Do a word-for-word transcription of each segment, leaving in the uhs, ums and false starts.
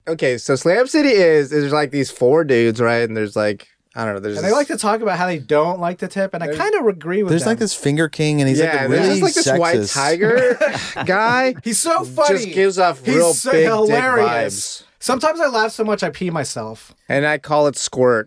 okay, so Slam City is, is there's like these four dudes, right? And there's like, I don't know. There's and this, they like to talk about how they don't like to tip, and I kind of agree with There's them. like this finger king, and he's yeah, like a there's really just like this white sexist. tiger guy. He's so funny. Just gives off He's real so big hilarious. dick vibes. Sometimes I laugh so much I pee myself. And I call it squirt.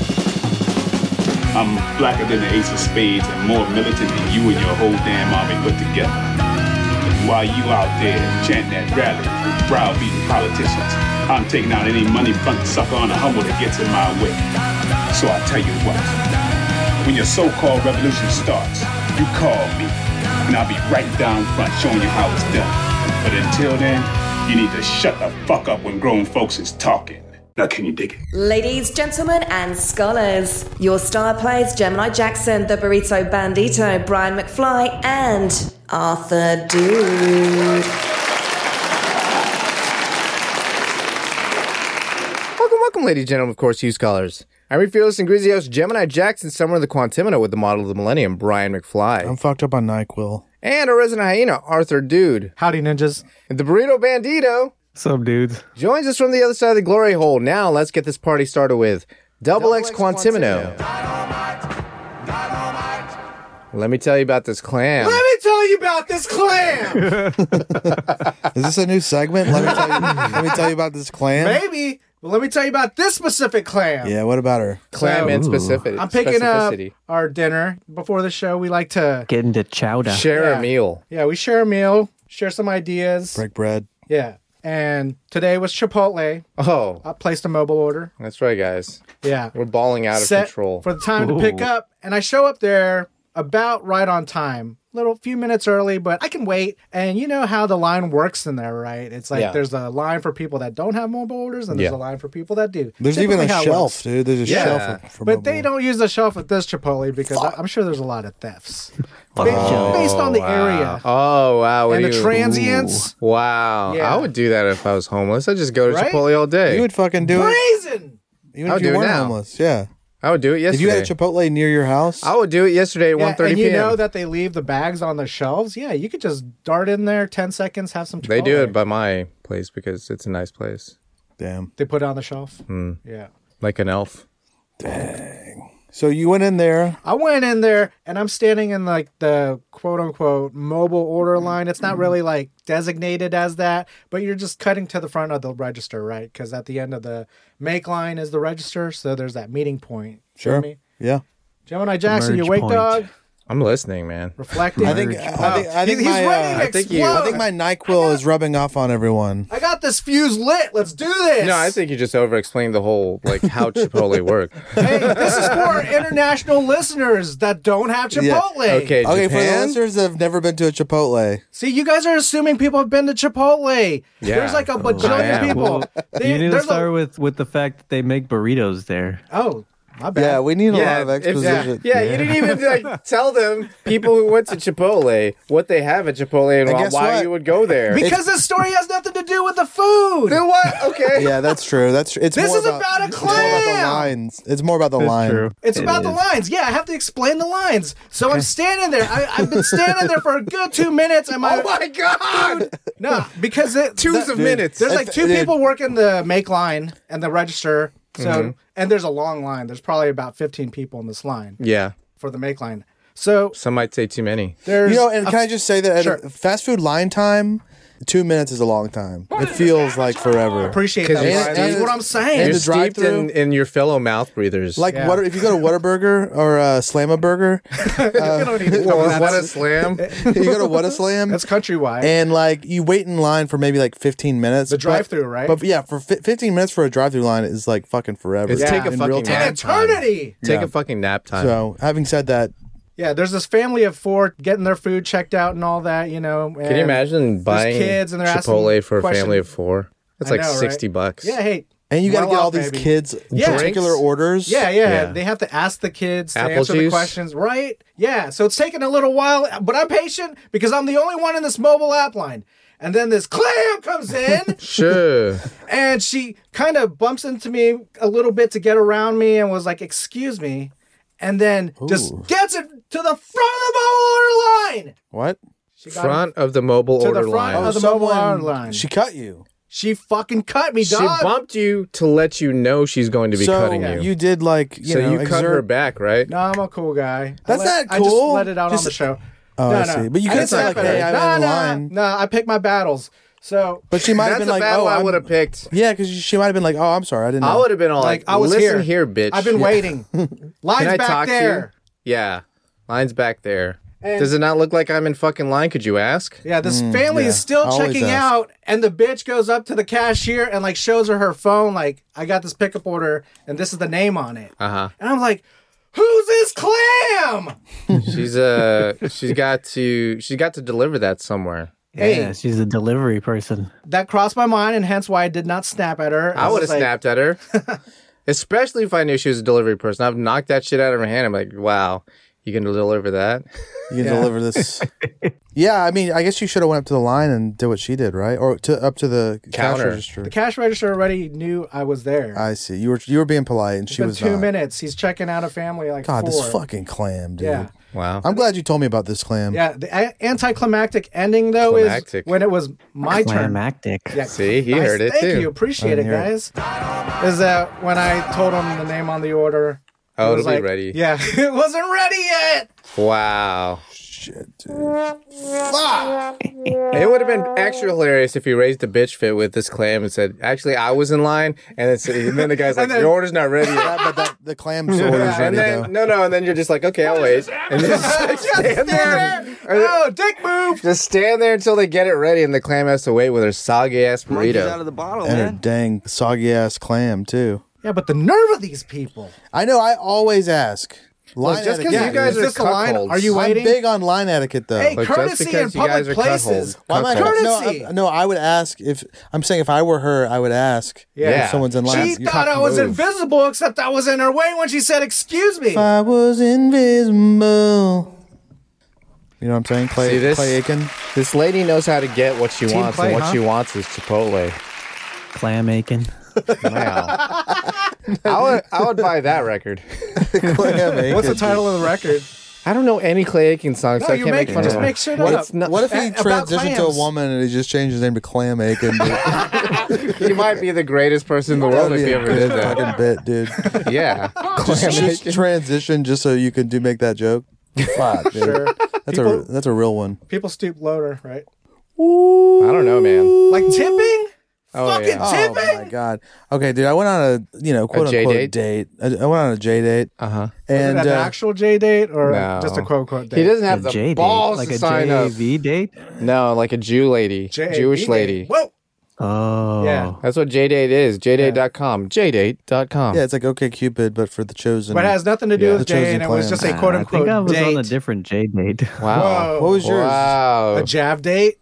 I'm blacker than the ace of spades and more militant than you and your whole damn army put together. While you out there chanting at rallies and browbeating politicians, I'm taking out any money front sucker on a humble that gets in my way. So I tell you what, when your so-called revolution starts, you call me, and I'll be right down front showing you how it's done. But until then, you need to shut the fuck up when grown folks is talking. Now can you dig it? Ladies, gentlemen, and scholars, your star plays Gemini Jackson, the Burrito Bandito, Brian McFly, and Arthur Dude. Welcome, welcome, ladies and gentlemen, of course, you scholars. I'm your fearless and greasy host, Gemini Jackson, somewhere in the Quantimino with the model of the millennium, Brian McFly. I'm fucked up on NyQuil. And a resident hyena, Arthur Dude. Howdy, ninjas. And the Burrito Bandito What's up, dudes? joins us from the other side of the glory hole. Now, let's get this party started with Double, Double X, X Quantimino. Let me tell you about this clam. Let me tell you about this clam. Is this a new segment? Let me tell you. Let me tell you about this clam. Maybe. But let me tell you about this specific clam. Yeah. What about her? Clam So, and specific. I'm picking specificity. up our dinner before the show. We like to Get into chowder. Share Yeah. a meal. Yeah, we share a meal, share some ideas. Break bread. Yeah. And today was Chipotle. Oh, I placed a mobile order. that's right, guys. Yeah. We're balling out of Set control. for the time to pick Ooh. up. And I show up there about right on time. Little few minutes early, but I can wait. And you know how the line works in there, right? It's like Yeah. there's a line for people that don't have mobile orders, and there's Yeah. a line for people that do. There's Typically even a how it shelf, works. dude. There's a Yeah. shelf for, for But mobile. they don't use the shelf at this Chipotle because I, I'm sure there's a lot of thefts. Ba- Oh, based on the wow. area. Oh, wow. What And do the you- transients. Ooh. Wow. Yeah. I would do that if I was homeless. I'd just go to Right? Chipotle all day. You would fucking do it, Brazen! even I if would you do it weren't now. homeless. Yeah. I would do it If yesterday. you had a Chipotle near your house, I would do it yesterday at Yeah, one thirty and you p.m. know that they leave the bags on the shelves. Yeah, you could just dart in there, ten seconds, have some Chipotle. They do it by my place because it's a nice place. damn. They put it on the shelf. Hmm. Yeah. Like an elf. Dang. So you went in there. I went in there and I'm standing in like the quote unquote mobile order line. It's not really like designated as that, but you're just cutting to the front of the register, right? Because at the end of the make line is the register. So there's that meeting point. Feel Sure. me? Yeah. Gemini Jackson, you merge wake point. dog, I'm listening, man. reflecting. I think. Merge. I think. I think He's my. ready uh, to I think you- explode. I think my NyQuil is rubbing off on everyone. I got this fuse lit. Let's do this. No, I think you just over-explained the whole, like, how Chipotle works. Hey, this is for our international listeners that don't have Chipotle. Yeah. Okay, Okay, for the Japan? listeners that have never been to a Chipotle, See, you guys are assuming people have been to Chipotle. Yeah. There's like a I bajillion am. people. They- You need to there's start a, with, with the fact that they make burritos there. Oh, my bad. yeah, we need a Yeah, lot of if- exposition. yeah, you didn't even like tell them people who went to Chipotle what they have at Chipotle and And why, guess why what? you would go there. Because this story has nothing to do with the food. Then what? Okay. Yeah, that's true. That's true. It's This more is about a It's more about the clam. lines. It's more about the That's line. true. It's It about the is. lines. Yeah, I have to explain the lines. So I'm standing there. I, I've been standing there for a good two minutes. And my, Oh my God! no, because it, Twos the- of minutes. There's like two Dude. people working the make line and the register. So Mm-hmm. and there's a long line. There's probably about fifteen people in this line Yeah, for the make line. So some might say too many. there's You know, and a- can I just say that at Sure. a fast food line time, two minutes is a long time. It feels like forever. appreciate 'Cause that. you're Brian. steeped- That's what I'm saying. and You're the steeped drive-thru? in, in your fellow mouth breathers. Like Yeah. what if you go to Whataburger or uh, Slamma Burger, You don't need to cover Wha- that. what a slam! you go to What a Slam, That's countrywide. and like you wait in line for maybe like fifteen minutes. The but- drive-thru, right? But yeah, for fi- fifteen minutes for a drive-through line is like fucking forever. It's Yeah. take a in fucking real An time. nap time. eternity. Take Yeah. a fucking nap time. So having said that, Yeah, there's this family of four getting their food checked out and all that, you know. Can you imagine buying kids and they're asking Chipotle for a questions. family of four? That's I like know, right? sixty bucks. Yeah, hey. and you got to well get all off, these baby. kids Yeah. particular Drinks? orders. Yeah, yeah, Yeah. They have to ask the kids to Apple answer the juice? questions, right? Yeah, so it's taking a little while, but I'm patient because I'm the only one in this mobile app line. And then this clam comes in, Sure. and she kind of bumps into me a little bit to get around me and was like, excuse me. And then just Ooh. gets it to the front of the mobile order line. What? She got Front of the mobile To the order front line. of the mobile order line. She cut you. She fucking cut me, She dog. bumped you to let you know she's going to be so cutting you. you did like you so know you cut exert- her back, right? No, I'm a cool guy. That's I let, not I just cool. let it out Just- on the show. Oh, no, I no. see. But you I could didn't say like, snap at hey, her. I'm no, in no, line. No, I pick my battles. So, But she might have That's been a like, battle oh, I I'm- would have picked. Yeah, because she might have been like, oh, I'm sorry, I didn't know. I would have been all like, like, I was listen here. here, bitch. I've been waiting. Line's Can I back talk there. to you? Yeah. Line's back there. And- Does it not look like I'm in fucking line? Could you ask? Yeah, this family yeah. is still I always checking ask. out, and the bitch goes up to the cashier and like shows her her phone, like, I got this pickup order, and this is the name on it. Uh-huh. And I'm like, who's this clam? She's uh she's got to she's got to deliver that somewhere. Hey. Yeah, she's a delivery person. That crossed my mind, and hence why I did not snap at her. I was would have like, snapped at her. Especially if I knew she was a delivery person. I've knocked that shit out of her hand. I'm like, wow, you can deliver that? You can deliver this. Yeah, I mean, I guess you should have went up to the line and did what she did, right? Or to up to the cash Counter. register. The cash register already knew I was there. I see. You were you were being polite, and It's she been was two not. minutes. He's checking out a family like God, four. this fucking clam, dude. Yeah. Wow. I'm glad you told me about this clam. Yeah, the a- anticlimactic ending though Climactic. is when it was my turn. Climactic. Yeah, See, he nice. heard it Thank too. you, appreciate I it, didn't hear guys. Is that when I told him the name on the order? Oh, it was it'll be like, ready. Yeah, it wasn't ready yet. Wow. Shit, dude. It would have been extra hilarious if he raised the bitch fit with this clam and said, actually, I was in line. And then, so- and then the guy's like, then- your order's not ready yet. That, but that, the clam order is ready, And then, though. no, no, and then you're just like, okay, I'll wait. And just like, stand there. Oh, dick move. Just stand there until they get it ready, and the clam has to wait with her soggy ass burrito. the bottle, And her dang soggy ass clam, too. Yeah, but the nerve of these people. I know, I always ask. Well, Line just because etiquette, you guys dude. are Is this a line? cuckolds. Are you I'm waiting? big on line etiquette, though. Hey, But just courtesy in because you guys public are places. cuckolds. Why am I- Courtesy. No, I, no, I would ask if I'm saying if I were her, I would ask Yeah. if someone's in line. She thought I was move. invisible, except I was in her way when she said, "Excuse me." If I was invisible. You know what I'm saying? Clay, See this? Clay Aiken. This lady knows how to get what she Team wants, play, and what huh? she wants is Chipotle. Clam Aiken. Wow. I would, I would buy that record. Clam Aiken. What's the title of the record? I don't know any Clay Aiken songs, No, so I you can't make make fun just of make shit What up. if, what if he A- about transitioned to a clams. woman and he just changed his name to Clam Aiken? Dude? He might be the greatest person in the world if he ever did that. Fucking bit, dude. Yeah. Just, Clam just Aiken. transition just so you can do make that joke. Fuck, dude. Sure. That's a People- that's a real one. People stoop lower, right? I don't know, man. Like tipping? Oh, Fucking yeah. Oh tipping? my god. Okay, dude. I went on a you know quote J unquote date? date. I, I went on a J date, Uh-huh. and Is it an uh, actual J date or No. just a quote unquote date? He doesn't have A the J date. balls Like to a sign up. J A V date? No, like a Jew lady. J A V Jewish date. lady. Whoa. Oh. Yeah. That's what J date is. J date dot com. J date dot com. yeah, it's like OK Cupid, but for the chosen. But it has nothing to do Yeah. with The Jay, chosen and it was clan. just a Nah, quote I unquote think I was date. on a different J date. Wow. Whoa. What was yours? Wow. A Jav date?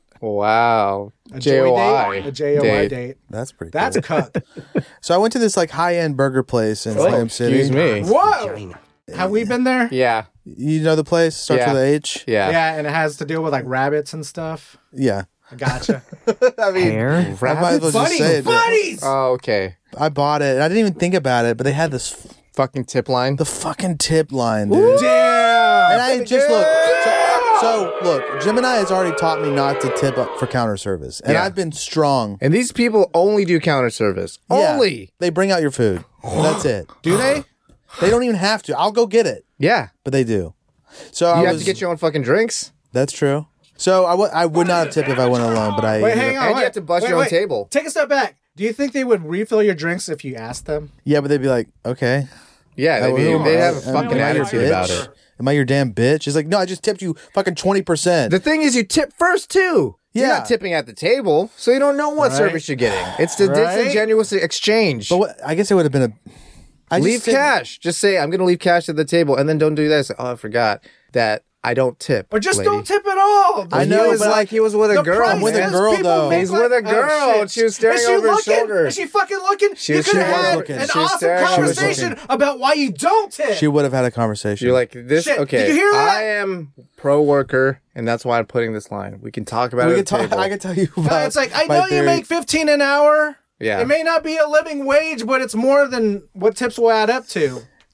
Wow. A J O I. date? A J O I date. date. That's pretty. That's cool. cut. So I went to this like high end burger place in Oh, Slam City. excuse me. Whoa. Have we been there? Yeah. You know the place starts Yeah. with a H. Yeah. Yeah, and it has to deal with like rabbits and stuff. Yeah. I gotcha. I mean, Hair? I might as well just Buddies, say it. buddies. oh, okay. I bought it. And I didn't even think about it, but they had this f- Fucking tip line. the fucking tip line, dude. Damn. And I just look. So, so look, Gemini has already taught me not to tip up for counter service, and Yeah. I've been strong. And these people only do counter service. Yeah. Only. They bring out your food. That's it. Do they? They don't even have to. I'll go get it, Yeah. but they do. So You I have was, to get your own fucking drinks. That's true. So I, w- I would not have tipped if I went alone, but I. Wait, hang on. And you wait, have to bust wait, your own wait. table. Take a step back. Do you think they would refill your drinks if you asked them? Yeah, but they'd be like, okay. Yeah, I they, will. they have a Am fucking I your attitude bitch? about it. Am I your damn bitch? It's like, no, I just tipped you fucking twenty percent. The thing is, you tip first too. You're Yeah. not tipping at the table, so you don't know what Right. service you're getting. It's the Right. disingenuous exchange. But what, I guess it would have been a. I just leave didn't- cash. Just say, I'm going to leave cash at the table, and then don't do this. Oh, I forgot that I don't tip. Or just lady. don't tip at all. I He know, was but like, he was with a The girl. price I'm with a man. is girl, people though. make He's like- with a oh, girl. shit. She was staring Is she over his looking? shoulder. Is she fucking looking? She you was- could she have was had looking. an She was awesome staring. She was conversation looking. about why you don't tip. She would have had a conversation. You're like, this, Shit, okay, did you hear that? I am pro worker, and that's why I'm putting this line. We can talk about we it could at the talk. table. I could tell you Uh, about. it's like, I my know you theory. make fifteen an hour. Yeah. It may not be a living wage, but it's more than what tips will add up to.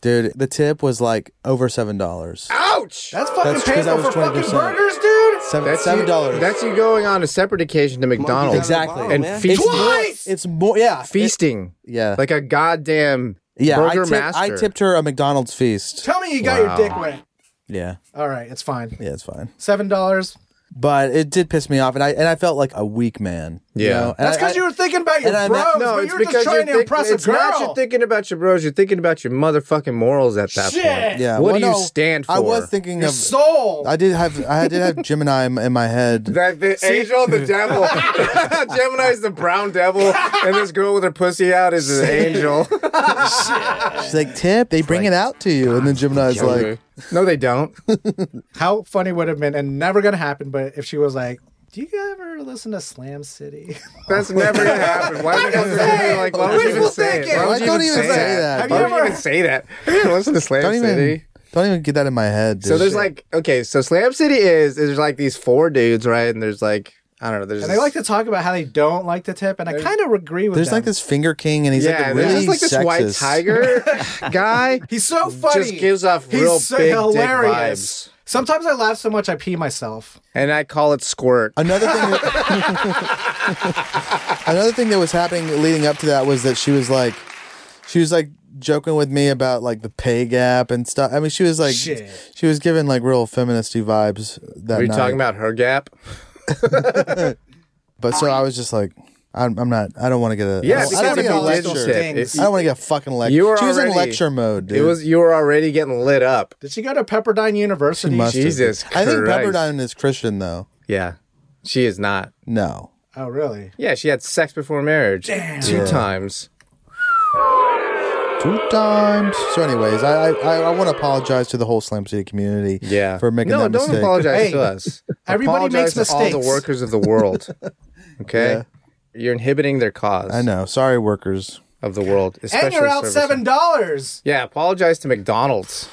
Dude, the tip was like over seven dollars. Ouch! That's fucking That's 'cause I painful was for fucking twenty percent. burgers, dude. Seven That's seven you- dollars. That's you going on a separate occasion to McDonald's. Exactly. And man. feasting. Twice! It's more. Yeah. Feasting. Yeah. Like a goddamn yeah. I, burger tip- master. I tipped her a McDonald's feast. Tell me you got Wow. your dick wet. Yeah. All right, it's fine. Yeah, it's fine. Seven dollars. But it did piss me off, and I and I felt like a weak man. you Yeah. know? And That's I- because I- you were thinking about your and I bros. meant- No, but it's you were because just trying you're to think- impress a it's girl. not you're thinking about your bros. You're thinking about your motherfucking morals at that Shit. point. Yeah. What well, do you no, stand for? I was thinking Your of. soul. I did have. I did have Gemini in in my head. That the angel, the devil. Gemini's the brown devil, and this girl with her pussy out is an angel. She's like, Tip, they bring it out to you, and then Gemini's like, no, they don't. How funny would it have been, and never gonna happen, but if she was like, do you ever listen to Slam City? That's never gonna happen. Why would you even, like, why would you even Wishful say it? thinking. Why would Why you don't even even say say that? that? Have Why you would you ever- even say that? Yeah, listen to Slam don't even, City. don't even get that in my head. Dude. So there's like, okay, so Slam City is there's like these four dudes, right? And there's like, I don't know, there's And they like to talk about how they don't like the tip, and I kind of agree with there's them. like this finger king, and he's yeah, like there's really just like this sexist. white tiger guy. He's so funny. Just gives off He's real so big hilarious. dick vibes. Sometimes I laugh so much I pee myself. And I call it squirt. Another thing, that, another thing that was happening leading up to that was that she was like, she was like joking with me about like the pay gap and stuff. I mean, she was like, Shit. she was giving like real feministy vibes that Are you night. talking about her gap? But so I was just like, I'm, I'm not. I don't want to get a. Yeah, I don't, I don't because want to if get a you did lecture. shit, Stings. it- I don't want to get a fucking lecture. You were she was in already- lecture mode, dude. It was you were already getting lit up. Did she go to Pepperdine University? She must have. Jesus I think Christ. Pepperdine is Christian though. Yeah, she is not. No. Oh, really? Yeah, she had sex before marriage Damn. two Yeah. times. Two times. So, anyways, I I, I want to apologize to the whole Slam City community. Yeah, for making no, that don't mistake. apologize Hey, to us. everybody Apologize makes to all the mistakes. workers of the world. Okay, Yeah. you're inhibiting their cause. I know. Sorry, workers. of the world, especially And you're out service- seven dollars. Yeah, apologize to McDonald's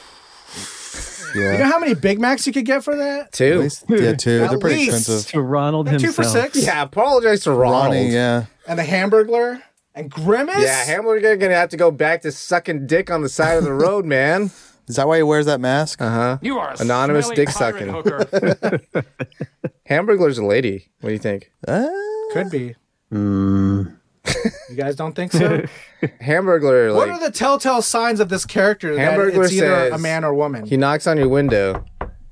Yeah. You know how many Big Macs you could get for that? At too. least, yeah, two. At They're pretty least. expensive. To Ronald Two himself. for six. Yeah, apologize to Ronald. Ronnie, yeah. And the Hamburglar and Grimace. Yeah, Hamburger gonna have to go back to sucking dick on the side of the road, man. Is that why he wears that mask? Uh huh. You are a Anonymous smelly dick pirate sucking. hooker. Hamburglar's a lady. What do you think? Uh, Could be. Mm. You guys don't think so? Hamburglar, What like, are the telltale signs of this character that Hamburglar it's either says a man or woman? he knocks on your window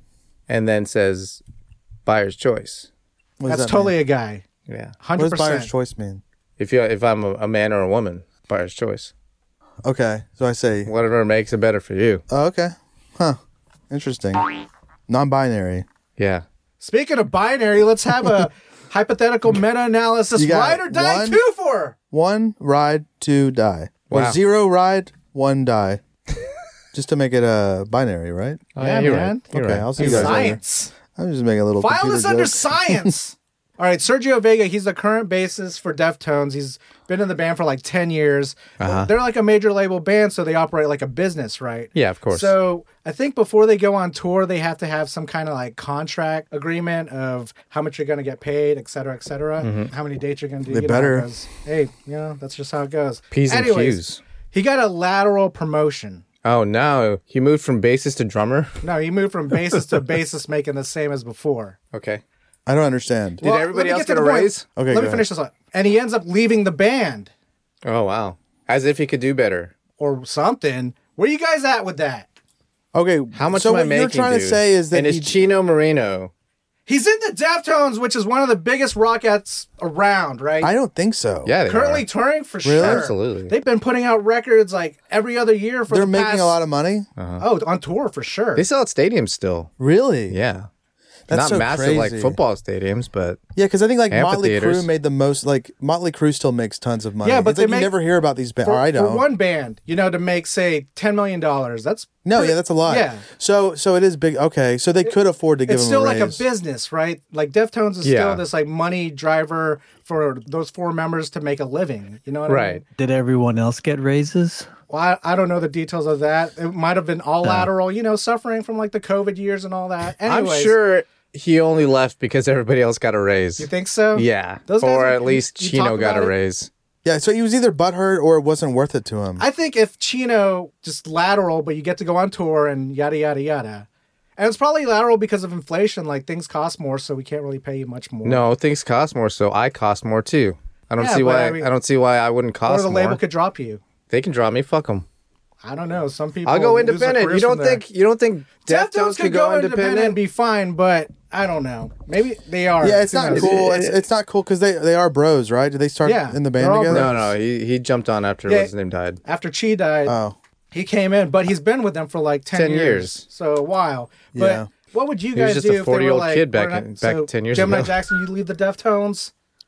and then says, "Buyer's choice." what does That's that totally mean? a guy. Yeah. What Hundred does buyer's percent. choice mean? If you if I'm a, a man or a woman, buyer's choice. Okay, so I say, Whatever makes it better for you. oh, okay, huh, interesting. Non-binary. Yeah. Speaking of binary, let's have a hypothetical meta-analysis. You got Ride or die one- two for. One ride, two die. Or Wow. zero ride, one die. Just to make it a binary, right? Oh, Yeah, you're man. right. You're Okay, right. I'll see you guys later. Science. I'm just making a little File computer this under joke. science. All right, Sergio Vega, he's the current bassist for Deftones. He's been in the band for like ten years. Uh-huh. They're like a major label band, so they operate like a business, right? Yeah, of course. So I think before they go on tour, they have to have some kind of like contract agreement of how much you're going to get paid, et cetera, et cetera. Mm-hmm. How many dates you're going to do. They you know, better. because, hey, you know, that's just how it goes. P's and Anyways, Q's. he got a lateral promotion. Oh no, he moved from bassist to drummer. No, he moved from bassist to bassist, making the same as before. Okay. I don't understand. Did everybody let me else to get a the point. raise? Okay, Let go me ahead. finish this up. And he ends up leaving the band Oh wow. As if he could do better. or something. Where you guys at with that? Okay, How much so am I what making? you're trying dude? to say is that and it's he- Chino Moreno. He's in the Deftones, which is one of the biggest rock acts around, right? I don't think so. Yeah, they Currently are. touring for Really? sure. Absolutely. They've been putting out records like every other year for they're the making past... a lot of money. Oh, on tour for sure. They sell at stadiums still. Really? Yeah. That's Not so massive like crazy. football stadiums, but Yeah, because I think like Motley Amphitheaters. Crue made the most. Like Motley Crue still makes tons of money. Yeah, but it's they like make- you never hear about these bands. for, I for don't. one band, you know, to make say ten million dollars. That's no, pretty- yeah, that's a lot. Yeah. So so it is big. Okay, so they could afford to give It's them still a like a raise. business, right? Like Deftones is Yeah. still this like money driver for those four members to make a living. You know what I right. mean? Did everyone else get raises? Well, I, I don't know the details of that. It might have been all lateral, you know, suffering from like the COVID years and all that. Anyways, I'm sure he only left because everybody else got a raise. You think so? Yeah. Those guys or are- at least you Chino talk got about a it? raise. Yeah, so he was either butthurt or it wasn't worth it to him. I think if Chino just lateral, but you get to go on tour and yada yada yada, and it's probably lateral because of inflation. Like things cost more, so we can't really pay you much more. No, things cost more, so I cost more too. I don't Yeah, see but why. I mean- I don't see why I wouldn't or cost the more. label could drop you. They can drop me. Fuck them. I don't know. Some people. I'll go lose their independent. You careers don't from there. think? You don't think Deftones could go independent? and be fine, but I don't know. Maybe they are. yeah, it's Who not knows? cool. It's, it's not cool because they, they are bros, right? Did they start Yeah, in the they're band all together? No, no. He he jumped on after Yeah. what's his name died. After Chi died, Oh. he came in, but he's been with them for like ten, ten years. years. So a while. But Yeah. what would you He was guys just do a if they were forty-year-old like kid back we're not- in- back so ten years Gemini ago. Jackson, you leave the Deftones.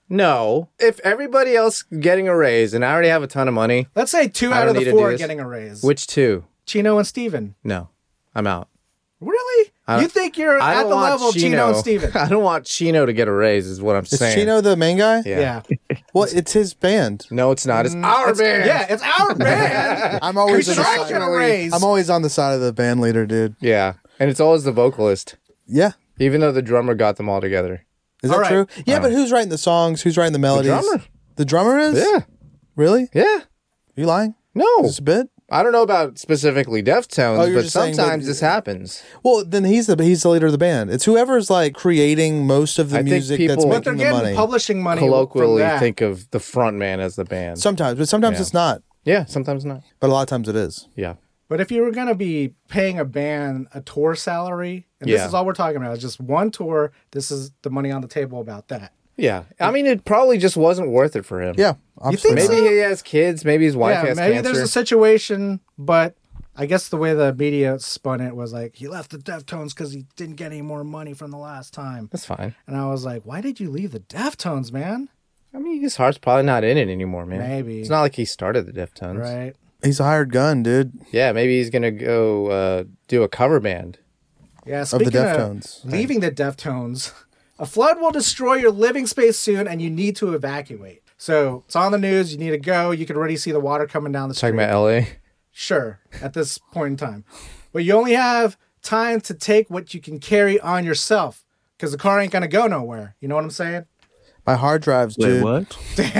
No, if everybody else getting a raise and I already have a ton of money, Let's say two I out don't of need the to four do are this. getting a raise. which two? Chino and Steven. No, I'm out. Really? I- You think you're I at don't the want level of Chino and Steven? I don't want Chino to get a raise. Is what I'm Is saying. Chino the main guy? Yeah. Yeah. Well, it's his band. No, it's not. It's our It's- band. Yeah, it's our band. I'm we always on should the all get a side. raise. I'm always on the side of the band leader, dude. Yeah, and it's always the vocalist, Yeah. even though the drummer got them all together. Is All that right. true? Yeah, but who's writing the songs? Who's writing the melodies? drummer. The drummer is? Yeah, Really? yeah. you lying? No, Is this a bit? I don't know about specifically Deftones, Oh, you're but just saying sometimes that- this happens. Well, then he's the he's the leader of the band. It's whoever's like creating most of the I think music that's people- but they're making the getting money. publishing money. Colloquially, from that. think of the front man as the band. Sometimes, but sometimes Yeah. it's not. yeah, sometimes not. But a lot of times it is. Yeah, But if you were going to be paying a band a tour salary, and Yeah. this is all we're talking about, it's just one tour, this is the money on the table about that. yeah. I mean, it probably just wasn't worth it for him. Yeah, I'm think sorry. Maybe he has kids. Maybe his wife yeah, has maybe cancer. there's a situation, but I guess the way the media spun it was like, he left the Deftones because he didn't get any more money from the last time. That's fine. And I was like, why did you leave the Deftones, man? I mean, his heart's probably not in it anymore, man. Maybe. It's not like he started the Deftones. Right? He's a hired gun, dude. Yeah, maybe he's gonna go uh, do a cover band. Yeah, the speaking of, Deftones. leaving the Deftones, a flood will destroy your living space soon and you need to evacuate. So it's on the news, you need to go. You can already see the water coming down the street. Talking about L A. Sure, at this point in time. But you only have time to take what you can carry on yourself because the car ain't going to go nowhere. You know what I'm saying? My hard drives, Wait, dude. what?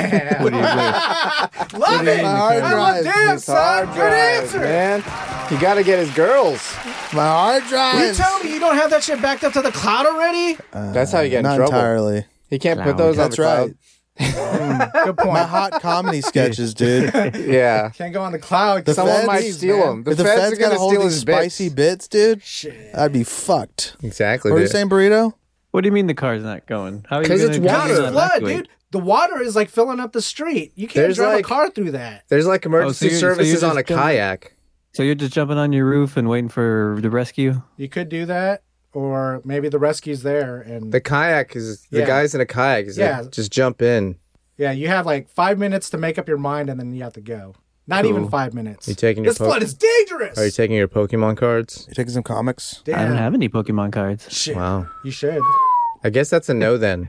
Love it. My hard I'm drive. a damn His son. hard Good drives, answer. man. You got to get his girls. My hard You drives. tell me you don't have that shit backed up to the cloud already? That's how you get in Not trouble. entirely. He can't put Cloud. those That's on the right. cloud. Good point. My hot comedy sketches, dude. Yeah. Can't go on the cloud. 'cause Someone feds- might leaves, steal man. them. The, if the feds, feds are gonna gotta hold steal these his bits. spicy bits, dude, Shit. I'd be fucked. Exactly. What are you dude. saying, Burrito? What do you mean the car's not going? How are you 'Cause gonna it's how are water. you It's gonna flood, evacuate? dude. The water is like filling up the street. You can't There's drive like- a car through that. There's like emergency Oh, so you're- so you're services on just a gonna- kayak. So you're just jumping on your roof and waiting for the rescue? You could do that, or maybe the rescue's there and The kayak is the Yeah. guys in a kayak. Is Yeah. like, just jump in. yeah, you have like five minutes to make up your mind, and then you have to go. Not even five minutes. You taking your this po- flood is dangerous. Are you taking your Pokemon cards? You taking some comics? Damn. I don't have any Pokemon cards. Shit. Wow. You should. I guess that's a no then.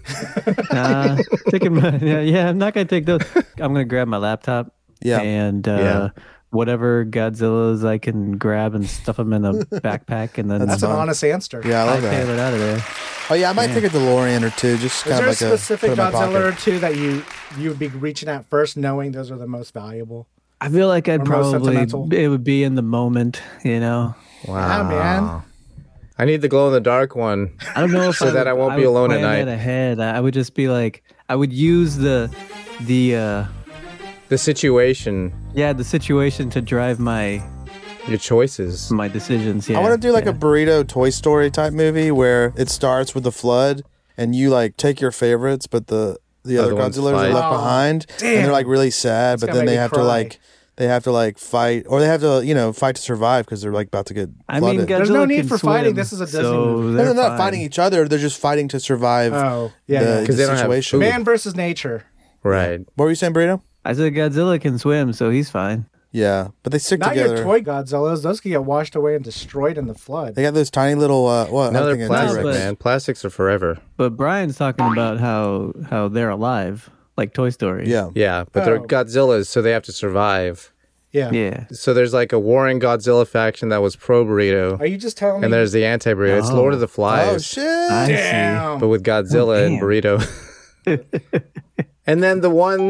Nah, taking my, yeah, yeah, I'm not gonna take those. I'm gonna grab my laptop. Yeah. And uh, Yeah. whatever Godzillas I can grab and stuff them in a backpack, and then That's an fun. honest answer. Yeah, I love hightail that. it out of there. Oh yeah, I might take a DeLorean or two. Just Is kind there of a like specific a put in my Godzilla or pocket. two that you you would be reaching at first, knowing those are the most valuable? I feel like I'd Or most probably sentimental. it would be in the moment, you know. Wow. Yeah, man. I need the glow in the dark one. I don't know if So I that would- I won't be would alone at plan night. that ahead. I would just be like, I would use the, the, uh, The situation, yeah, the situation to drive my your choices. my decisions. Yeah, I want to do like yeah. a burrito Toy Story type movie where it starts with the flood and you like take your favorites, but the the other Other ones Godzillas are fight. left Oh, behind, damn. and they're like really sad. But gonna then make they me have to cry. like they have to like fight, or they have to you know fight to survive because they're like about to get I flooded. mean, There's no Godzilla need can for fighting. swim, This is a Disney so movie. No, they're they're not fine. fighting each other; they're just fighting to survive. Oh, yeah. the, yeah. the 'Cause they don't have situation. food. Man versus nature. Right. What were you saying, Burrito? I said Godzilla can swim, so he's fine. Yeah, but they stick Not together. your toy Godzillas. Those could get washed away and destroyed in the flood. They got those tiny little uh, what? No, I'm they're thinking plastic, but- man. Plastics are forever. But Brian's talking about how how they're alive, like Toy Story. Yeah, Yeah, but they're Oh. Godzillas, so they have to survive. Yeah. yeah. So there's like a warring Godzilla faction that was pro burrito, Are you just telling me? and there's the anti burrito. It's Oh. Lord of the Oh Flies, shit! I Damn. but with Godzilla Oh, and damn. burrito. And then the one,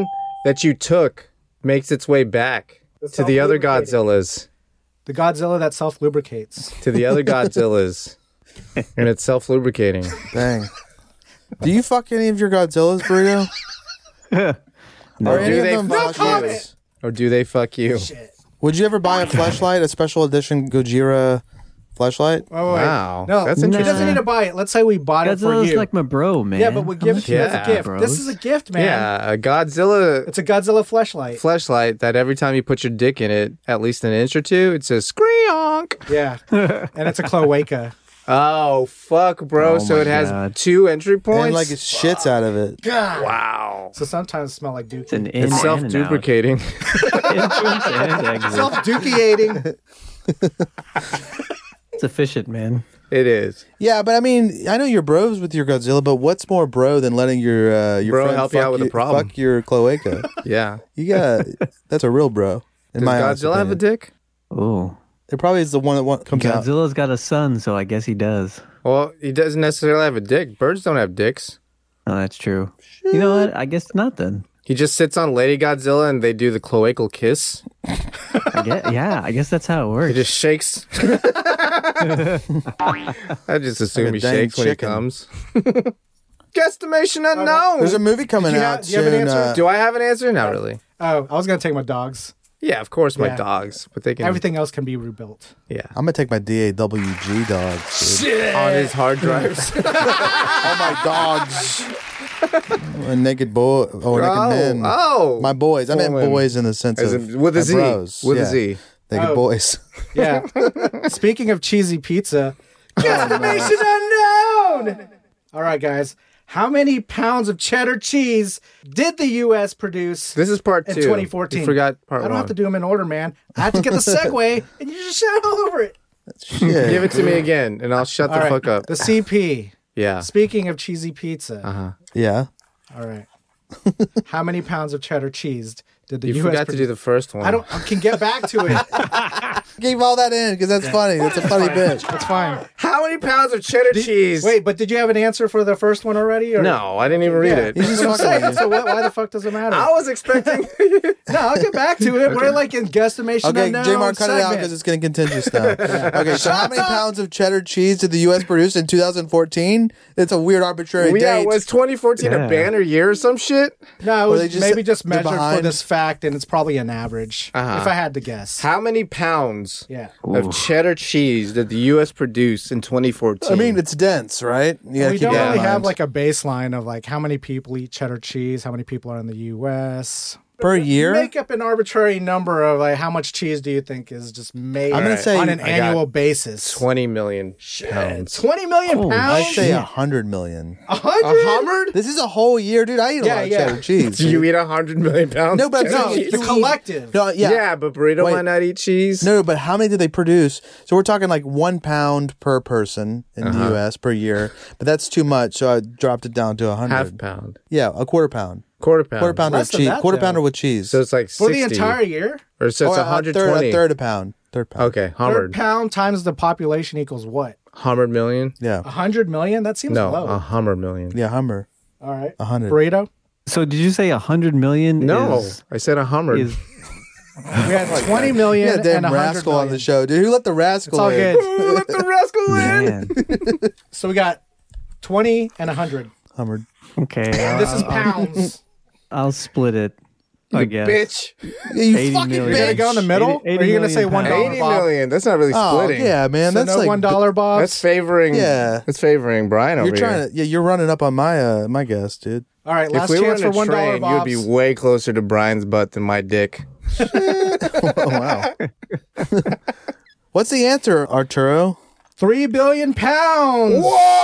that you took makes its way back The to the other self-lubricating. Godzillas, The Godzilla that self-lubricates. to the other Godzillas, and it's self-lubricating. Dang. Do you fuck any of your Godzillas, Burrito? No. Are any Do of they them fuck flashlights? Or do they fuck you? Would you ever buy a flashlight, a special edition Gojira flashlight? Oh, wait. Wow, No, that's he interesting. doesn't need to buy it. Let's say we bought it for Godzilla's you. like my bro, man. yeah, but we give it to you as Yeah, a gift. bros. This is a gift, man. Yeah, a Godzilla It's a Godzilla fleshlight. fleshlight that every time you put your dick in it, at least an inch or two, it says "Screonk." Yeah. And it's a cloaca. Oh fuck, bro! Oh so my it has God. two entry points. And like it shits out of it. wow, So sometimes it smells like dookie. It's an in it's and an out. self-duplicating. Entrance and exit. Self-dukiating. It's efficient, man. It is. Yeah, but I mean, I know you're bros with your Godzilla, but what's more bro than letting your uh, your Bro friend help you fuck out with a problem. Fuck your cloaca. Yeah. You got that's a real bro. In Does my honest Godzilla have a opinion. dick? Oh, It probably is the one that one, comes out. Godzilla's got a son, so I guess he does. Well, he doesn't necessarily have a dick. Birds don't have dicks. Oh, that's true. You know what? I guess not then. He just sits on Lady Godzilla and they do the cloacal kiss. I guess, yeah, I guess that's how it He works. just shakes. I just assume Like a he dang shakes when he chicken. comes. Guesstimation unknown. There's a movie coming you out have- do you have an soon. answer? uh, Do I have an answer? Not really. Oh, I was going to take my dogs. Yeah, of course, my Yeah. dogs, but they can. Everything else can be rebuilt. Yeah, I'm gonna take my D A W G dogs. dude. on his hard drives. All my dogs. A naked boy. Oh, naked oh, men. oh, My boys. I meant Woman. boys in the sense As of in- with a my Z. bros. With a Yeah. Z. Naked Oh. boys. Yeah. Speaking of cheesy pizza, guesstimation unknown. All right, guys. How many pounds of cheddar cheese did the U S produce This is part in two. twenty fourteen? You forgot part I don't one. have to do them in order, man. I have to get the segue, and you just shout all over it. Shit. Give it to me again, and I'll shut the All right. fuck up. The C P. Yeah. Speaking of cheesy pizza. Uh-huh. Yeah. All right. How many pounds of cheddar cheese did the You U S forgot to produce? do the first one. I don't. I can get back to it. Keep all that in because that's funny. That's a funny bit. That's fine. How many pounds of cheddar cheese? Wait, but did you have an answer for the first one already? Or? No, I didn't even read Yeah. it. He's just That's what I'm fucking with saying. you. So what, why the fuck does it matter? I was expecting. No, I'll get back to it. We're like in guesstimation. Okay, unknown J-Mark, cut it out segment. because it's getting contentious now. Okay, so how many pounds of cheddar cheese did the U S produce in two thousand fourteen? It's a weird arbitrary Well, yeah, date. was twenty fourteen Yeah. a banner year or some shit? No, it Or was they just- maybe just they're measured for behind? this fact, and it's probably an average. Uh-huh. If I had to guess. How many pounds Yeah. of cheddar cheese did the U S produce in twenty fourteen? I mean, it's dense, right? You gotta We keep don't that in really have mind. like a baseline of like how many people eat cheddar cheese, how many people are in the U S. per year. Make up an arbitrary number of like how much cheese do you think is just made I'm gonna on say- an I got annual basis? twenty million pounds. Twenty million Holy pounds. I'd say a hundred million. A A hundred. Hummer? This is a whole year, dude. I eat a Yeah, lot of yeah. cheddar cheese. Do you eat a hundred million pounds? No, but I'm of saying No, cheese? if the you eat- collective. No, yeah. Yeah. but burrito Wait. might not eat cheese. No, but how many did they produce? So we're talking like one pound per person in Uh-huh. the U S per year, but that's too much. So I dropped it down to a half hundred. pound, Yeah, a quarter pound. quarter pound, Quarter pounder Less with than cheese. that, Quarter though. pounder with cheese. So it's like For sixty, the entire year. or so it's Or one hundred a third, twenty. a third a pound. Third pound. Okay, Third hundred, pound times the population equals what? hundred million. Yeah. A hundred million? That seems No, low. a hundred million. Yeah, Hummer. All right. A hundred. Burrito. So did you say a hundred million? No, is, I said a hundred. is We had twenty million Yeah, damn and a hundred rascal on the million. show, dude. Who let the rascal It's all in? good. Ooh, let the rascal in. man. So we got twenty and a hundred. Hummer. Okay, I'll, This is pounds. I'll split it. I guess. Bitch, Yeah, you eighty fucking million. You're gonna bitch. go in the middle, eighty- or are you gonna eighty say one million dollar, eighty Bob? million. That's not really Oh, splitting. yeah, man. So that's no like one dollar, Bob. That's favoring. Yeah. that's favoring Brian over You're trying here. to. Yeah, you're running up on my uh my guess, dude. All right, If last we were chance in for a one dollar, train, you would Bob. be way closer to Brian's butt than my dick. Oh wow. What's the answer, Arturo? Three billion pounds.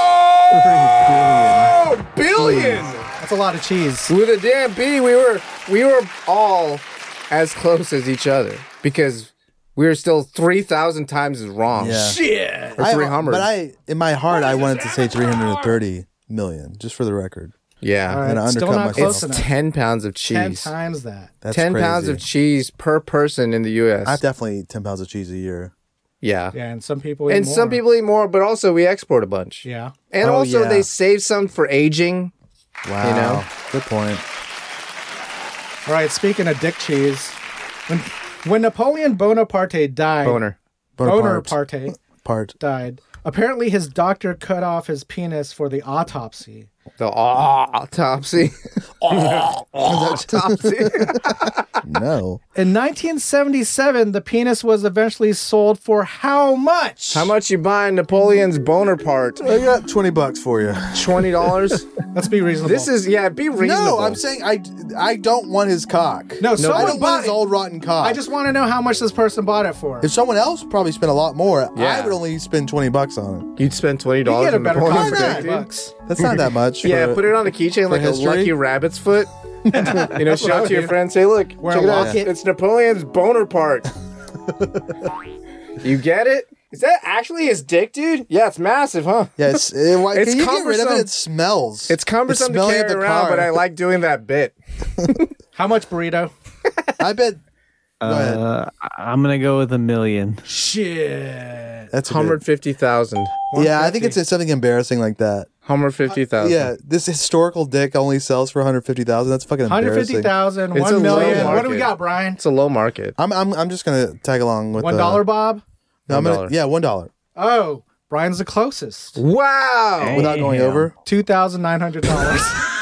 Whoa! Billion. That's a lot of cheese. With a damn B, we were we were all as close as each other because we were still three thousand times as wrong. Yeah. Shit. Or three Hummers. But I, in my heart, I wanted to say three hundred thirty million, just for the record. yeah, All right, gonna still undercut not myself. close it's enough. ten pounds of Ten cheese. times that. That's ten crazy. pounds of cheese per person in the U S. I definitely eat ten pounds of cheese a year. yeah. Yeah, and some people. Eat And more. some people eat more, but also we export a bunch. Yeah. And Oh, also yeah. they save some for aging. Wow. You know? Good point. All right, speaking of dick cheese, when, when Napoleon Bonaparte died, Boner. Bonaparte Part. died. Apparently, his doctor cut off his penis for the autopsy. The autopsy. Autopsy. No. In nineteen seventy-seven, the penis was eventually sold for how much? How much you buying Napoleon's boner part? I got twenty bucks for you. Twenty dollars. Let's be reasonable. This is yeah. Be reasonable. No, I'm saying I, I don't want his cock. No, I someone don't bought want his it. old rotten cock. I just want to know how much this person bought it for. If someone else probably spent a lot more, Yeah. I would only spend twenty bucks on it. You'd spend twenty You dollars get a on better Napoleon's cock for dick, fifty dude. bucks. That's not that much. Yeah, for- put it on a keychain like history? a lucky rabbit's foot. You know, what I show it would to your do. friends. Say, look, Wear check a it out. locket. It's Napoleon's boner part. You get it? Is that actually his dick, dude? Yeah, it's massive, huh? Yeah, it's, it, why, It's can you get rid of cumbersome. it? It smells. It's cumbersome to smelling carry at the around, car. but I like doing that bit. How much burrito? I bet. Go ahead. Uh, I'm gonna go with a million. Shit. That's a one hundred good- fifty thousand. Yeah, I think it's something embarrassing like that. one hundred fifty thousand. Yeah, this historical dick only sells for one hundred fifty thousand. That's fucking one hundred embarrassing. fifty thousand, It's a one low million. What do we market. got, Brian? It's a low market. I'm I'm I'm just gonna tag along with One the- dollar, Bob? No, I'm One gonna, dollar. yeah, one dollar Oh, Brian's the closest. Wow. without going Damn. over. Two thousand nine hundred dollars.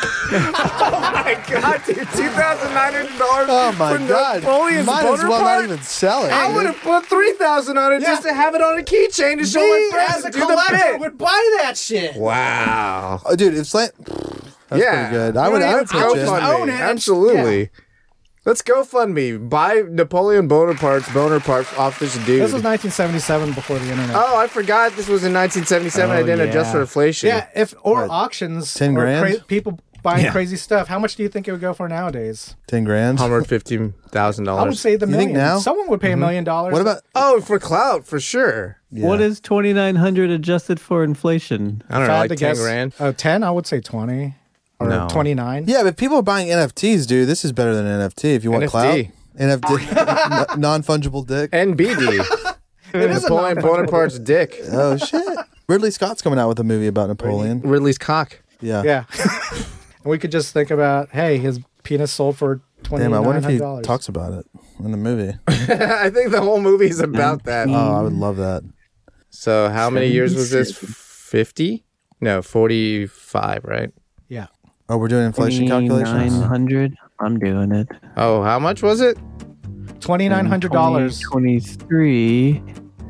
Oh my god, dude. two thousand nine hundred dollars Oh my for god! Napoleon's Might as boner well part? not even sell it. I dude. would have put three thousand on it just Yeah. to have it on a keychain to show my Me, friends as a and do the collector, bit. would buy that shit. Wow. Oh, dude, it's like that's yeah. pretty good. I would. I would Let's pitch go it. fund Own me. it and- Absolutely. Let's go fund me. Buy Napoleon Bonaparte's boner parts off this dude. This was nineteen seventy-seven before the internet. Oh, I forgot this was in nineteen seventy-seven. I Oh, didn't adjust yeah. for inflation. Yeah, if or What, auctions, ten or grand? cra- people buying Yeah. crazy stuff. How much do you think it would go for nowadays? Ten grand. one hundred fifty thousand I would dollars. say the You million. think now? Someone would pay a million dollars. What about? Oh, for clout, for sure. Yeah. What is twenty-nine hundred adjusted for inflation? I don't If know, I had like to ten guess, grand. Oh, ten? I would say twenty or No. twenty-nine. Yeah, but people are buying N F Ts, dude. This is better than N F T. If you want N F T. clout, N F T, non fungible dick. N B D. It is a Napoleon non-fungible Bonaparte's dick. Oh shit! Ridley Scott's coming out with a movie about Napoleon. Ridley's cock. Yeah. Yeah. And we could just think about, hey, his penis sold for twenty Damn, I nine wonder if hundred he dollars. talks about it in the movie. I think the whole movie is about that. Oh, I would love that. So how many years was this? fifty? No, forty-five, right? Yeah. Oh, we're doing inflation calculations. Nine hundred. I'm doing it. Oh, how much was it? Twenty nine hundred dollars. Twenty-three.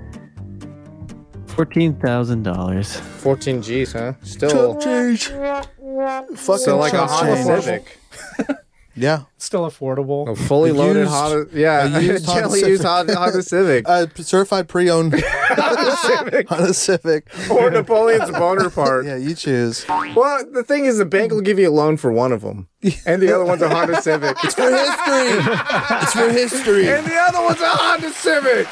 Fourteen thousand dollars. fourteen G's, huh? Still. Change. Fucking So like a chump Honda change. Civic. Yeah. Still affordable. A fully A loaded used- Honda. Yeah, a used Honda gently Civic. used Honda, Honda Civic. Uh, certified pre-owned Honda Civic. Honda Civic. Or Napoleon's boner part. Yeah, you choose. Well, the thing is, the bank will give you a loan for one of them. And the other one's a Honda Civic. It's for history. It's for history. And the other one's a Honda Civic.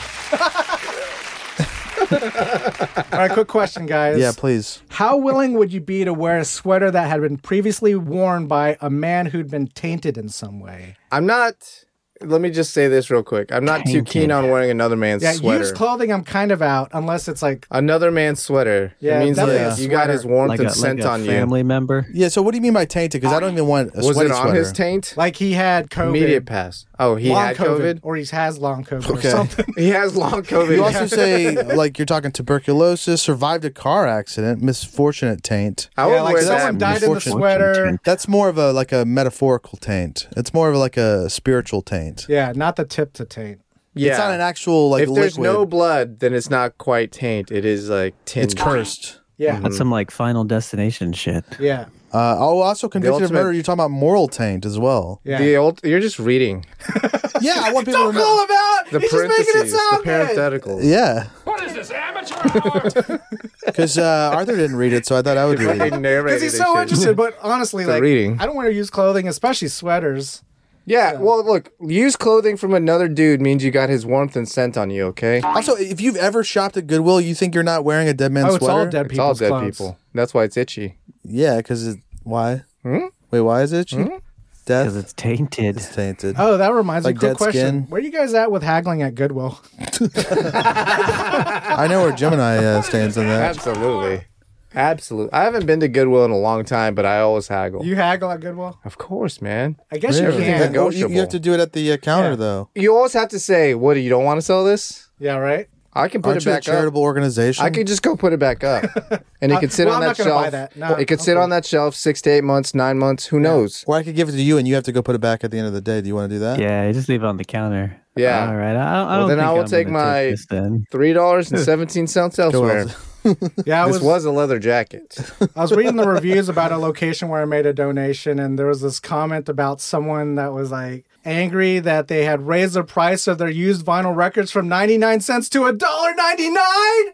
All right, quick question, guys. Yeah, please. How willing would you be to wear a sweater that had been previously worn by a man who'd been tainted in some way? I'm not. Let me just say this real quick. I'm not too Tainted. keen on wearing another man's Yeah, sweater. used clothing, I'm kind of out, unless it's like, Another man's sweater. Yeah, it means definitely like a you got sweater. his warmth Like and a, scent like a on you. family member. Yeah, so what do you mean by tainted? Because I don't even want a Was sweaty it on sweater. his taint? like he had COVID. Immediate pass. Oh, he long had COVID? Or he has long COVID Okay. or something. He has long COVID. You also say, like, you're talking tuberculosis, survived a car accident, misfortunate taint. I would Yeah, like wear someone that. died in the misfortune. sweater. That's more of a, like, a metaphorical taint. It's more of a, like a spiritual taint. Yeah, not the tip to taint. Yeah. It's not an actual, like, if there's liquid. no blood, then it's not quite taint. It is like tinged. It's cursed. Yeah, That's some like Final Destination shit. yeah, Uh, oh, also convicted of ultimate- murder. You're talking about moral taint as well. yeah. The old, you're just reading Yeah, I want people Don't to call know. him out. the He's just making it parentheses, the sound good. parentheticals. Yeah, What is this, amateur? because uh, Arthur didn't read it, so I thought I would read Fucking it. narrated Because he's this so shit. interested. But honestly, The like, reading. I don't wear used clothing, especially sweaters. Yeah, well, look, used clothing from another dude means you got his warmth and scent on you, okay? Also, if you've ever shopped at Goodwill, you think you're not wearing a dead man's Oh, it's sweater? all dead It's all people's dead clothes. people. That's why it's itchy. Yeah, because it, why? Hmm? Wait, why is it itchy? Because Death. it's tainted. It's tainted. Oh, that reminds Like me. Quick dead question: skin? where you guys at with haggling at Goodwill? I know where Gemini uh, stands in that. Absolutely. Absolutely. I haven't been to Goodwill in a long time, but I always haggle. You haggle at Goodwill? Of course, man. I guess Really? you can. Everything's Well, you, negotiable. you have to do it at the uh, counter Yeah. though. You always have to say, what, you don't want to sell this? Yeah, right? I can put Aren't it you a back charitable up. organization? I could just go put it back up. And it could sit well, on I'm that not gonna shelf. buy that. No, it could sit okay. on that shelf six to eight months, nine months, who knows? Or I could give it to you, and you have to go put it back at the end of the day. Do you want to do that? Yeah, you just leave it on the counter. Yeah. All right. I, I Well, don't then think I will I'm take gonna my- this then. three dollars and seventeen cents elsewhere. Yeah, I This was, was a leather jacket. I was reading the reviews about a location where I made a donation, and there was this comment about someone that was like angry that they had raised the price of their used vinyl records from ninety-nine cents to one dollar ninety-nine.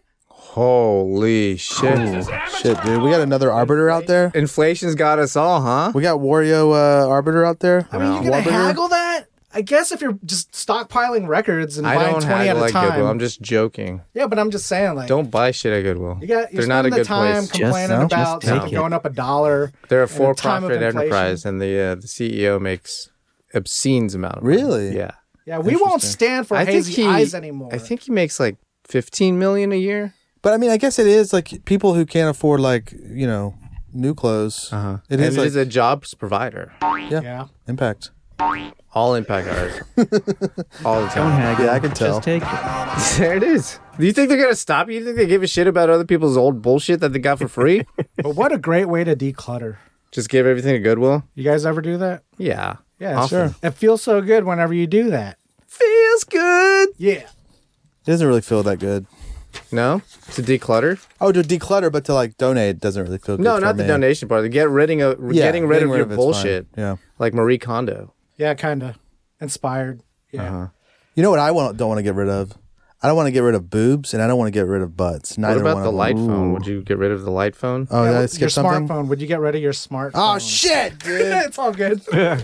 Holy shit. Shit, dude. We got another arbiter out there. Inflation's got us all, huh? We got Wario uh, arbiter out there. I mean, you're gonna haggle that? I guess if you're just stockpiling records and I buying don't twenty at haggle a at time. Goodwill. I'm just joking. Yeah, but I'm just saying, like, Don't buy shit at Goodwill. you got you're They're not a spending the good time place. complaining no, just about take something it. going up a dollar. They're a in a time of for-profit inflation. enterprise, and the uh, the C E O makes obscene amount of money. Really? Yeah. Yeah, we won't stand for I think hazy he. eyes anymore. I think he makes like fifteen million a year. But I mean, I guess it is like people who can't afford like you know new clothes. Uh-huh. It And is it like is a jobs provider. yeah. impact. All impact hours. All the Don't time. haggle. Yeah, I can tell. Just take it. There it is. Do you think they're gonna stop you? You think they give a shit about other people's old bullshit that they got for free? But what a great way to declutter. Just give everything to Goodwill? You guys ever do that? Yeah. Yeah, Often. sure. It feels so good whenever you do that. Feels good. Yeah. It doesn't really feel that good. No? To declutter? Oh, to declutter, but to like donate doesn't really feel good. No, for not the me. donation part. The get rid of Yeah, getting rid of your it's fine. bullshit. Yeah. Like Marie Kondo. Yeah, kind of. Inspired. Yeah. Uh-huh. You know what I want, don't want to get rid of? I don't want to get rid of boobs, and I don't want to get rid of butts. Neither What about one the of them. light phone? Would you get rid of the light phone? Oh, Yeah, did I your skip something? smartphone. Would you get rid of your smartphone? Oh shit, dude! It's all good.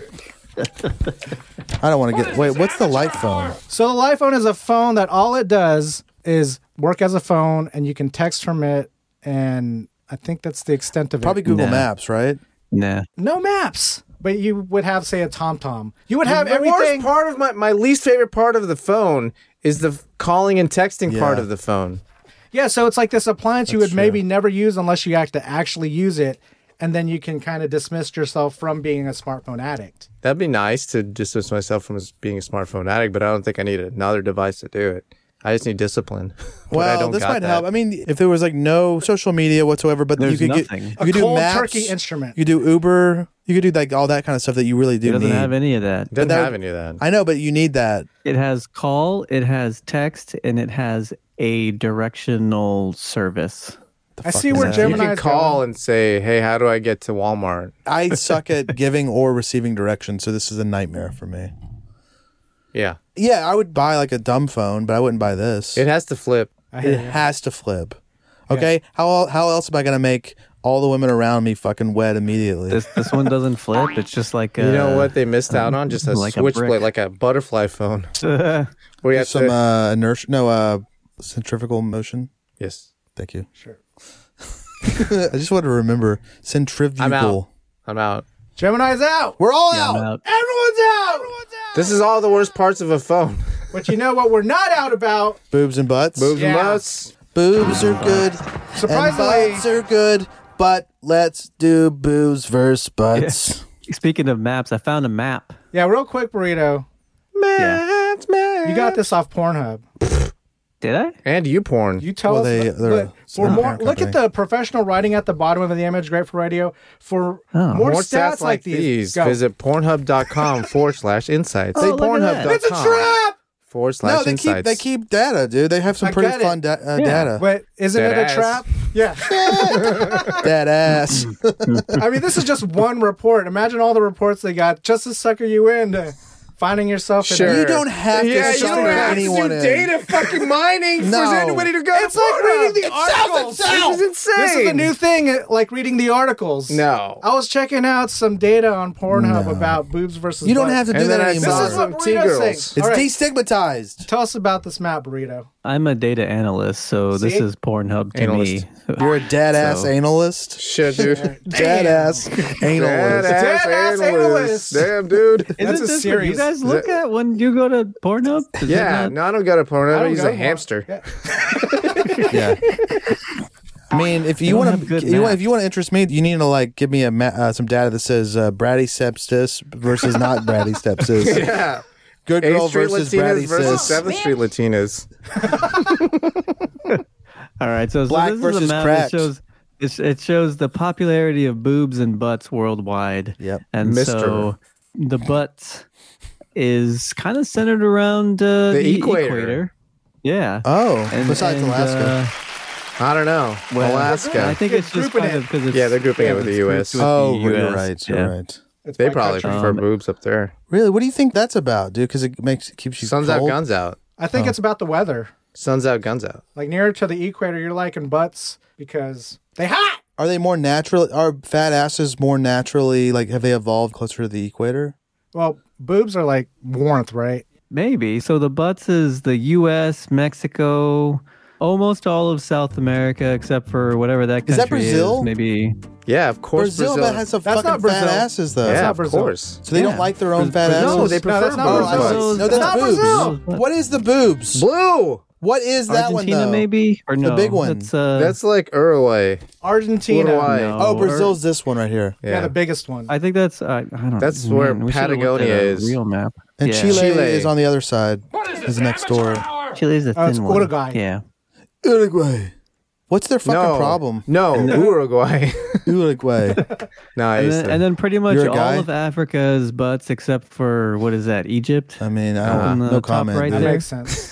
I don't want to get. Wait, what's the light phone? So the Light Phone is a phone that all it does is work as a phone, and you can text from it, and I think that's the extent of Probably it. Google Nah. Maps, right? Nah. No maps, but you would have, say, a TomTom. You would have the everything. worst part of my, my least favorite part of the phone is the f- calling and texting part Yeah. of the phone. Yeah, so it's like this appliance you That's would maybe never use unless you have to actually use it, and then you can kind of dismiss yourself from being a smartphone addict. That'd be nice to distance myself from as being a smartphone addict, but I don't think I need another device to do it. I just need discipline. But I Well, don't this got might that. help. I mean, if there was like no social media whatsoever, but There's you could nothing. get A you could do cold maps, turkey instrument. You do Uber. You could do like all that kind of stuff that you really It do doesn't need. have any of that. It doesn't that- have any of that. I know, but you need that. It has call, it has text, and it has a directional service. I see is where that? You Gemini's can call going. and say, hey, how do I get to Walmart? I suck at giving or receiving directions, so this is a nightmare for me. Yeah. Yeah, I would buy like a dumb phone, but I wouldn't buy this. It has to flip. I hear It you. has to flip. Okay, how el- how else am I gonna make all the women around me fucking wet immediately? This this one doesn't flip. It's just like a, You know what they missed out on? Just a like a switchblade, brick. like a butterfly phone. Where you have Some to, uh, inertia, no, uh, centrifugal motion. yes. Thank you. Sure. I just want to remember centrifugal. I'm out. I'm out. Gemini's out. We're all Yeah, I'm out. out. Everyone's out. Everyone's out. This is all the worst parts of a phone. But you know what we're not out about? Boobs and butts. Boobs and Yeah. butts. Boobs are good. Surprisingly, And butts are good. But let's do boobs versus butts. Speaking of maps, I found a map. yeah, real quick, Burrito. Yeah. You got this off Pornhub. Did I? And you porn. You tell Well, us. they- look, they're look, a for parent more, company. look at the professional writing at the bottom of the image. Great for radio. For Oh. more, More stats, like these, go. visit pornhub.com forward slash insights. Oh, Say look at that. pornhub.com It's a trap. forward slash No, they insights. keep they keep data, dude. They have some I pretty get it. fun da- uh, Yeah. data. But isn't Dead it a ass. trap? Yeah. That ass. I mean, this is just one report. Imagine all the reports they got just to sucker you into finding yourself in Sure. a- You don't have to yeah, you sucker don't have anyone to in. do data fucking mining No. for anybody to go. It's to like Pornhub. reading the It sells articles. itself. This is insane. This is a new thing, uh, like reading the articles. No. I was checking out some data on Pornhub No. about boobs versus You don't butts. have to do And then that I anymore. saw This is what some Burrito's T-girls. saying. It's All right, destigmatized. tell us about this map, Burrito. I'm a data analyst, so this See? is Pornhub to Analyst. me. You're a dead ass So- analyst. Shit, dude. Dead ass analyst. Dead-ass Dead-ass analyst. Damn, dude. Isn't That's a this what series. you guys look at when you go to Pornhub? Is it Yeah, not- no, I don't go to Pornhub. I, don't use go a to hamster. Yeah. Yeah. I mean, if you don't want have to, good you want, maps. if you want to interest me, you need to like give me a ma- uh, some data that says uh, Bratty Sepsis versus not Bratty Sepsis. Yeah. Good eighth girl Street versus Latinas Bratty versus Sis. seventh Street Latinas. All right, so, so Black this is versus a map cracks. that shows it's, it shows the popularity of boobs and butts worldwide. Yep. And Mister so the butt is kind of centered around uh, The the, equator. equator. Yeah. Oh, And- besides and, Alaska. uh, I don't know. well, Alaska. I think They're it's just grouping kind of it. because it's Yeah, they're grouping it yeah, with the it's U grouped S. with oh, the you're U S. right. Yeah. You're right. It's They by probably country. prefer Um, boobs up there. Really? What do you think that's about, dude? Because it makes it keeps you Suns out, cold. guns out. I think Oh. it's about the weather. Suns out, guns out. Like nearer to the equator, you're liking butts because they hot. Are they more natural? Are fat asses more naturally like? Have they evolved closer to the equator? Well, boobs are like warmth, right? Maybe. So the butts is the U S, Mexico, almost all of South America except for whatever that country Is that Brazil? Maybe. Yeah, of course. Brazil, Brazil. has some That's fucking not fat Brazil. asses though. yeah, not of Brazil. course. So they Yeah. don't like their own fat Brazil- asses. No, they prefer that's not Oh, boobs. I Brazil. see. No, It's that's not boobs. Brazil. What is the boobs? Blue. What is that one Argentina though? maybe? Or no? big one. That's, uh, That's like Uruguay. Argentina. Uruguay. no. Oh, Or- Brazil's this one right here. Yeah. Yeah. the biggest one. I think that's uh, I don't. That's man, where we should've looked Patagonia at a is. Real map. And yeah. Chile, Chile. is on the other side. What is Is this, next door. amateur hour? Chile's a Oh, thin it's one. Uruguay. Yeah. Uruguay. What's their fucking no problem? No, Uruguay. Uruguay. nice. And then, and then pretty much You're a all guy? of Africa's butts except for what is that? Egypt. I mean, I Up in don't, the no top comment. right that dude. there. makes sense.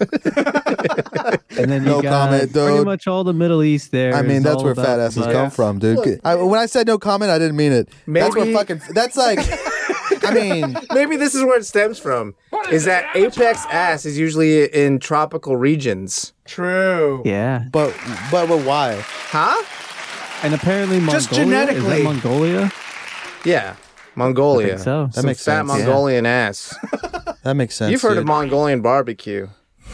And then you No got comment, pretty dude. much all the Middle East there. I mean, is that's all where about fat asses butts. come from, dude. I, when I said no comment, I didn't mean it. That's where Maybe- fucking. That's like. I mean, Maybe this is where it stems from. Is that apex ass is usually in tropical regions. True. Yeah. but but but why? Huh? And apparently Mongolia. Just Is genetically. that Mongolia? Yeah. Mongolia. I think so. That Some makes fat sense. Mongolian ass. That makes sense. You've heard of dude. Mongolian barbecue.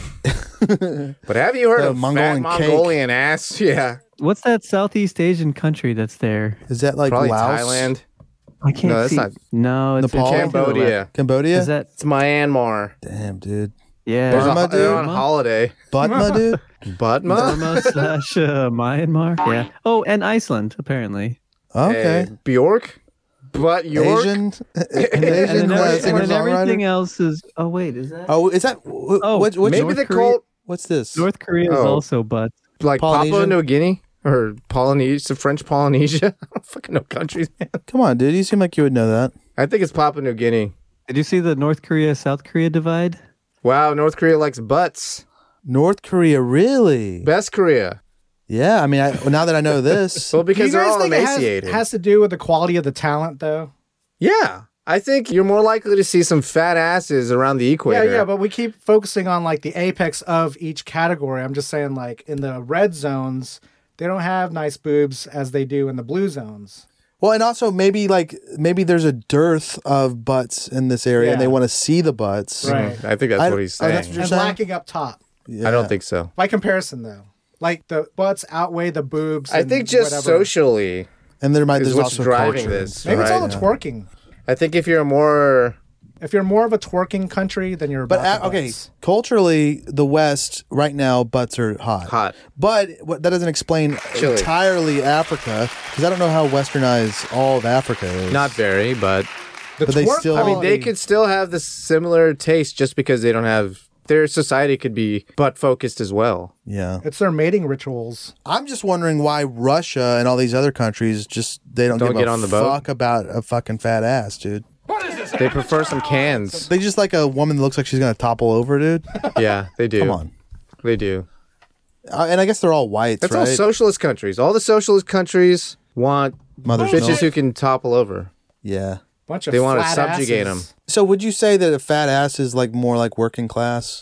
But have you heard Uh, of Mongolian fat cake. Mongolian ass? Yeah. What's that Southeast Asian country that's there? Is that like Probably Laos? Thailand. I can't No, that's see. not- No, it's Nepal? it's to the left. Cambodia. Cambodia? Is that? It's Myanmar. Damn, dude. Yeah. There's a, Burma, they're dude? on holiday. Butma, dude. Butma? Burma slash uh, Myanmar. Yeah. Oh, and Iceland apparently. Okay. Hey, Bjork? But York? Asian. And Asian then, uh, every- and singer then everything songwriter. else is. Oh wait, is that? Oh, is that? Wh- Oh, what, what's, Maybe North the Korea- cult, what's this? North Korea is Oh. also but. like Papua Polynesian? New Guinea? Or Polynesia, French Polynesia? I don't fucking know countries, man. Come on, dude. You seem like you would know that. I think it's Papua New Guinea. Did you see the North Korea South Korea divide? Wow, North Korea likes butts. North Korea, really? Best Korea. Yeah. I mean, I, well, now that I know this, Well, Do you because they're guys all think it has, emaciated. has to do with the quality of the talent, though? Yeah. I think you're more likely to see some fat asses around the equator. Yeah, yeah, but we keep focusing on like the apex of each category. I'm just saying, like in the red zones, they don't have nice boobs as they do in the blue zones. well, and also maybe like maybe there's a dearth of butts in this area, and Yeah. they want to see the butts. Right. I think that's I- what he's oh, saying. that's what you're And saying? lacking up top. Yeah. I don't think so. By comparison, though, like the butts outweigh the boobs. I and think just whatever. socially And there might is there's what's also driving culture. this. Maybe it's right? all the twerking. I think if you're more If you're more of a twerking country, then you're But about uh, the okay, butts. culturally, the West right now butts are hot. hot. But what, that doesn't explain Chile. entirely Africa because I don't know how westernized all of Africa is. Not very, but The but they twerk still- I mean, they quality- could still have the similar taste just because they don't have their society could be butt focused as well. Yeah, It's their mating rituals. I'm just wondering why Russia and all these other countries just they don't, Don't give get a on the boat? fuck about a fucking fat ass, dude. What is this? They prefer some cans. They just like a woman that looks like she's gonna topple over, dude. Yeah, they do. Come on. They do. Uh, and I guess they're all whites, That's right? all socialist countries. All the socialist countries want Mother's bitches milk. who can topple over. Yeah. Bunch of They wanna flat subjugate asses. So would you say that a fat ass is like more like working class?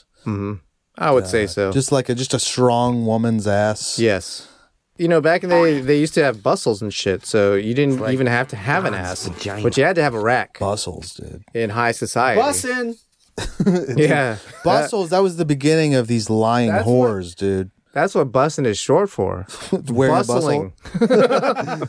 I would say so. Just like a just a strong woman's ass? yes. You know, back in the day, they used to have bustles and shit, so you didn't even have to have an ass, but you had to have a rack Bustles, dude. in high society. Bussin'. Yeah. Bustles, that was the beginning of these lying That's whores, dude. That's what bussin' is short for. Wearing a bustle? Bustling.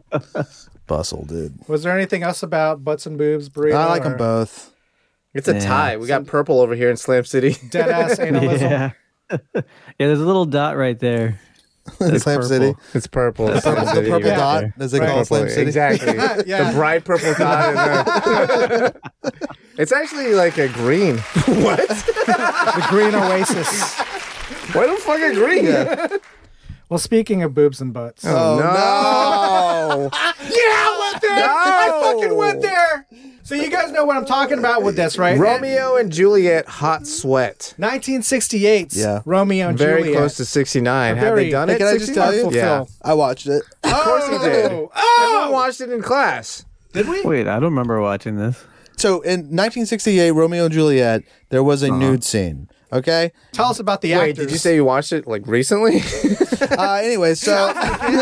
Bustle, dude. Was there anything else about butts and boobs, burrito? I like them or both. It's a Yeah. tie. We got purple over here in Slam City. Dead ass animalism. Yeah. Yeah, there's a little dot right there. It's Clam purple. City. It's purple. The purple, the purple Yeah. dot, as they call it, Flame City. Exactly. Yeah. The bright purple dot. In the... It's actually like a green. What? The Green Oasis. Why the fuck a green? Well, speaking of boobs and butts. Oh, no. Yeah, I went there. No. I fucking went there. So you guys know what I'm talking about with this, right? Romeo and Juliet, Hot Sweat. nineteen sixty-eight. Yeah. Romeo and Very Juliet. close to sixty-nine. Have Very- they done Hey, it? can I just tell you? Yeah. Fulfill. I watched it. Of course he did. Oh, Everyone oh! watched it in class. Did we? Wait, I don't remember watching this. So in nineteen sixty-eight, Romeo and Juliet, there was a nude scene. Okay. Tell us about the Wait, actors. did you say you watched it like recently? Uh, anyway, so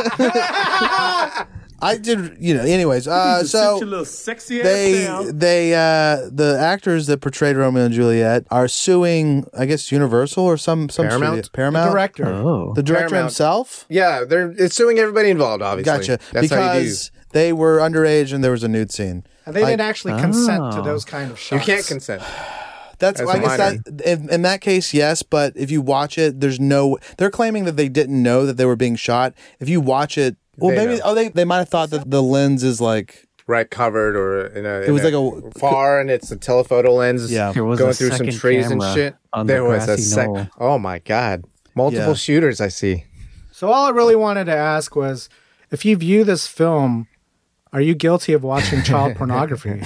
I did. You know. Anyways, uh, so little sexy they they uh, the actors that portrayed Romeo and Juliet are suing, I guess, Universal or some some Paramount? studio- Paramount director? Oh. the director Paramount. himself. Yeah, they're it's suing everybody involved, obviously. Gotcha. That's how you do. Because they were underage and there was a nude scene. And they didn't Like- actually consent Oh. to those kind of You shots. can't consent. That's As I a guess minor. that in, in that case, yes. But if you watch it, there's no. They're claiming that they didn't know that they were being shot. If you watch it, well, They maybe know. oh they they might have thought that the lens is like Right, covered or in a. It was like a- far, and it's a telephoto lens. Yeah. There was going a through some second trees and camera shit. on the there was a grassy sec. knoll. Oh my god, multiple Yeah. shooters. I see. So all I really wanted to ask was, if you view this film, are you guilty of watching child pornography?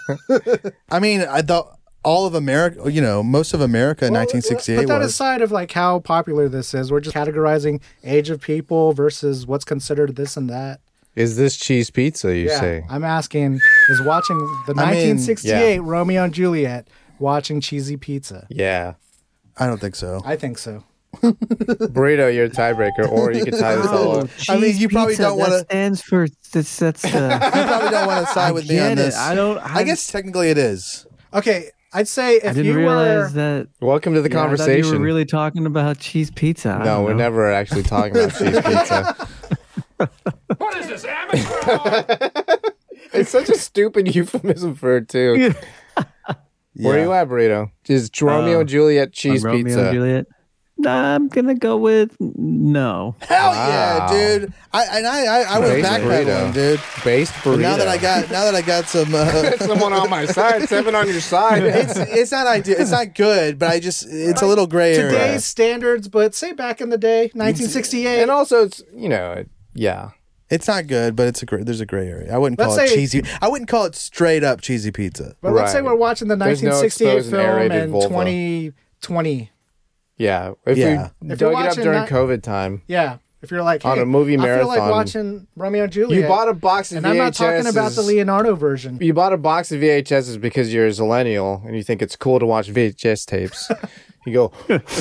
I mean, I thought all of America, you know, most of America in Well, nineteen sixty-eight Put that was. aside of like how popular this is. We're just categorizing age of people versus what's considered this and that. Is this cheese pizza? You Yeah, say? I'm asking, is watching the I mean, nineteen sixty-eight yeah. Romeo and Juliet watching cheesy pizza? Yeah, I don't think so. I think so. burrito. You're a tiebreaker, or you could tie this all Oh, up. I mean, cheese you probably pizza, don't wanna- That stands for that's that's the. You probably don't want to side I with me on get it. this. I don't. I guess technically it is. Okay, I'd say if I didn't you realize were that. Welcome to the Yeah, I thought conversation. you were really talking about cheese pizza. I no, don't we're know. never actually talking about cheese pizza. What is this, amateur? It's such a stupid euphemism for it too. Where are you at, burrito? Is Romeo Uh, and Juliet cheese On Romeo pizza? and Juliet. Nah, I'm gonna go with no. Hell Wow. yeah, dude! I and I I, I was Based backpedaling, burrito. dude. Based burrito. But now that I got now that I got some. Uh, someone on my side, seven on your side. it's it's not ideal. It's not good, but I just it's a little gray area. today's standards, but say back in the day, nineteen sixty-eight. and also, it's you know, yeah. It's not good, but it's a gr- there's a gray area. I wouldn't call Let's it say- cheesy. I wouldn't call it straight up cheesy pizza. But let's say Right. we're watching the There's no nineteen sixty-eight exposed and film aerated in vulva. twenty twenty. Yeah, if Yeah. we If you're dug it up watching during that- COVID time, Yeah, if you're like On hey, a movie I feel like marathon. watching Romeo and Juliet. you bought a box of and V H I'm Ss. not talking about the Leonardo version. You bought a box of V H Ss because you're a zillennial and you think it's cool to watch V H S tapes. You go,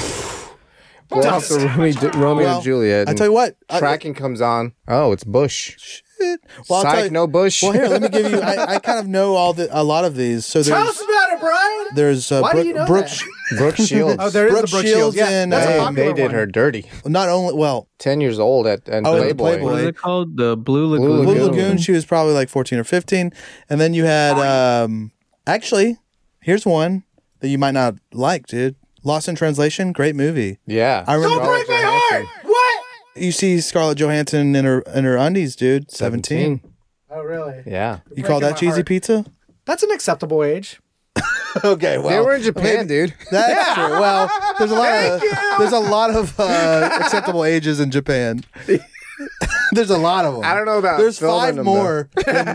blow off the Romeo, Romeo Well, and Juliet. I and tell you what. I- tracking comes on. Oh, it's Bush. Well, I'll Psych, tell you- no Bush. Well, here, let me give you. I, I kind of know all the a lot of these. So Tell there's us about it, Brian. there's uh, Why do Brooke, you know Brooke that? Brooke Shields. Oh, there is Brooke the Brooke Shields Shields. Yeah, and, that's uh, a They, popular they did one. her dirty. not only well Ten years old at and Oh, at the Playboy. Playboy. What is it called? The Blue Lagoon. Blue Blue Lagoon. Lagoon. She was probably like fourteen or fifteen, and then you had um actually here's one that you might not like, dude. Lost in Translation, great movie. Yeah. I remember. Don't break my heart. What? You see Scarlett Johansson in her in her undies, dude. Seventeen. Oh, really? Yeah. You call Breaking that my cheesy heart. pizza? That's an acceptable age. Okay, well They were in Japan, maybe- dude. That's true. Well, there's a lot of there's a lot of uh, acceptable ages in Japan. There's a lot of them. I don't know about There's filming five them, more in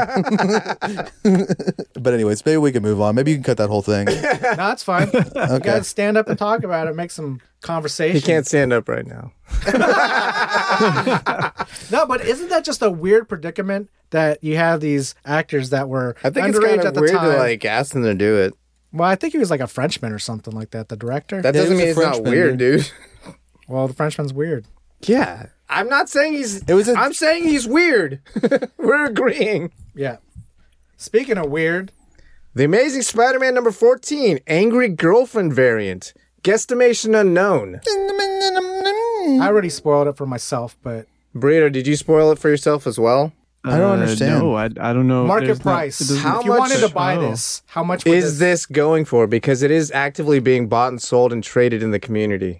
here. But anyways, maybe we can move on. Maybe you can cut that whole thing. No, it's fine. You gotta stand up and talk about it, make some conversation. He can't stand up right now. No, but isn't that just a weird predicament that you have these actors that were I think it's underage kind at of the weird time? to like ask them to do it. Well, I think he was like a Frenchman or something like that. The director. That Yeah, he doesn't was a mean it's not Frenchman, weird, dude. well, the Frenchman's weird. Yeah. I'm not saying he's It was a- I'm saying he's weird. We're agreeing. Yeah. Speaking of weird, The Amazing Spider-Man number fourteen, Angry Girlfriend variant. Guesstimation unknown. I already spoiled it for myself, but Burrito, did you spoil it for yourself as well? I don't Uh, understand. No, I, I don't know. market There's not- price. it doesn't- How if you much- wanted to buy Oh. this, how much would Is this going for? Because it is actively being bought and sold and traded in the community.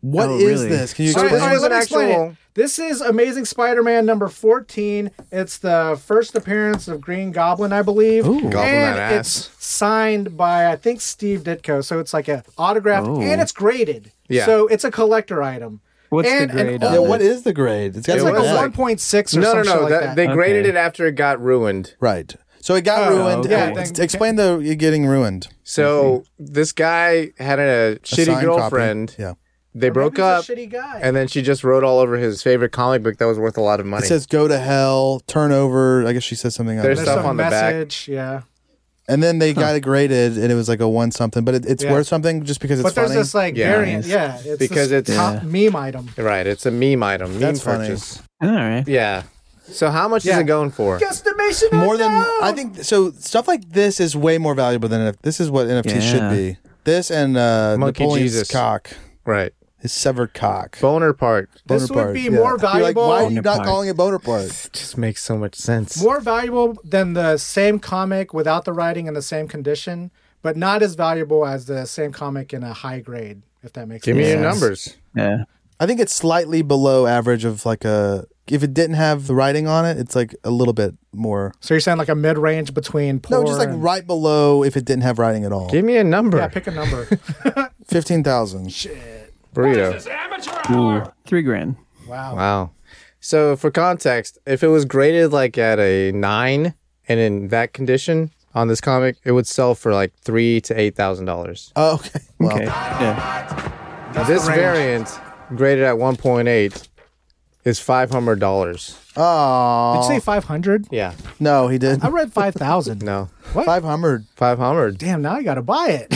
What Oh, is really? this? Can you So explain? this was let an me explain actual- it. This is Amazing Spider-Man number fourteen. It's the first appearance of Green Goblin, I believe. Goblin and that it's ass. signed by, I think, Steve Ditko. So it's like a autographed, Oh. and it's graded. Yeah. So it's a collector item. What's And the an grade? old- Yeah, on what it? is the grade? It's got It's It like some a was neck. one point six or No, no, something no. like that, that. they graded Okay. it after it got ruined. Right. So it got Oh, ruined. okay. Uh, Yeah, then- explain the you getting ruined. So this guy had a A shitty signed girlfriend. copy. Yeah. They Or broke maybe he's up, a shitty guy. and then she just wrote all over his favorite comic book that was worth a lot of money. It says "Go to hell," "Turn over." I guess she says something. On There's there. There's stuff some on the back. message, yeah. And then they got it graded, and it was like a one something, but it, it's Yeah. worth something just because it's But there's funny. this like Yeah. variant, yeah. It's Because this it's- top meme item. Right, it's a meme item, meme That's funny. purchase. All right. Yeah. So how much is Yeah. it going for? Guesstimation More than unknown! I think. So stuff like this is way more valuable than N F T. This is what N F Ts should Yeah. be. This and uh, Monkey Napoleon's Jesus. cock, Right. his severed cock. Boner part This Boner would be part, more yeah. You're valuable. Like, why are you not Bonaparte. calling it boner part? just makes so much sense. More valuable than the same comic without the writing in the same condition, but not as valuable as the same comic in a high grade, if that makes Give sense. me your Yeah. numbers. Yeah. I think it's slightly below average of like a. If it didn't have the writing on it, it's like a little bit more. So you're saying like a mid range between poor No, just like and- right below if it didn't have writing at all. Give me a number. Yeah, pick a number. Fifteen thousand. Burrito. This is amateur hour. Three grand. Wow. Wow. So for context, if it was graded like at a nine and in that condition on this comic, it would sell for like three to eight thousand dollars. Oh, okay. Well, Okay. Yeah. That's This the range. variant, graded at one point eight, is five hundred dollars. Oh. Did you say five hundred? Yeah. No, he did. I read five thousand. No. Five hundred. Five hundred. Damn, now I got to buy it.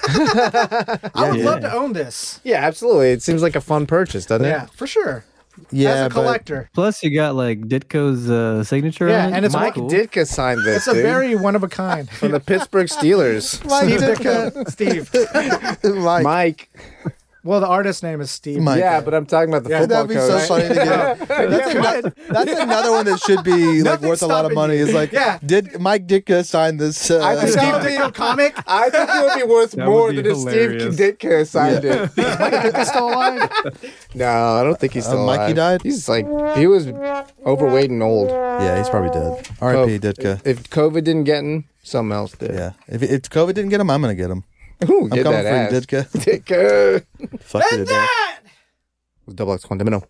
I would Yeah. love to own this. Yeah, absolutely. It seems like a fun purchase, doesn't it? Yeah, for sure. Yeah, As a but collector. Plus, you got like Ditko's uh, signature Yeah, on it. and it's Mike cool. Ditka signed this, It's a dude. very one of a kind. From the Pittsburgh Steelers. Mike Steve Ditka. Ditko. Steve. Mike. Mike. Well, the artist name is Steve. Mike. Yeah, but I'm talking about the Yeah, football That'd be so coach. funny to get. That's, ano- that's another one that should be like Nothing's worth a lot of stopping money. you. Is like, Yeah. did Mike Ditka sign this? Uh, I think Steve that would be- Ditko comic. I think it would be worth That more would be than if hilarious. Steve Ditka signed it. Is still alive? No, I don't think he's still Uh, Mikey alive. died? He's like, he was overweight and old. yeah, he's probably dead. R I P Oh, Ditka. If COVID didn't get him, something else did. Yeah, if, if COVID didn't get him, I'm gonna get him. Ooh, I'm get coming that for you, ass. Ditka. Ditka. Fuck you to death. Double X Quantamino.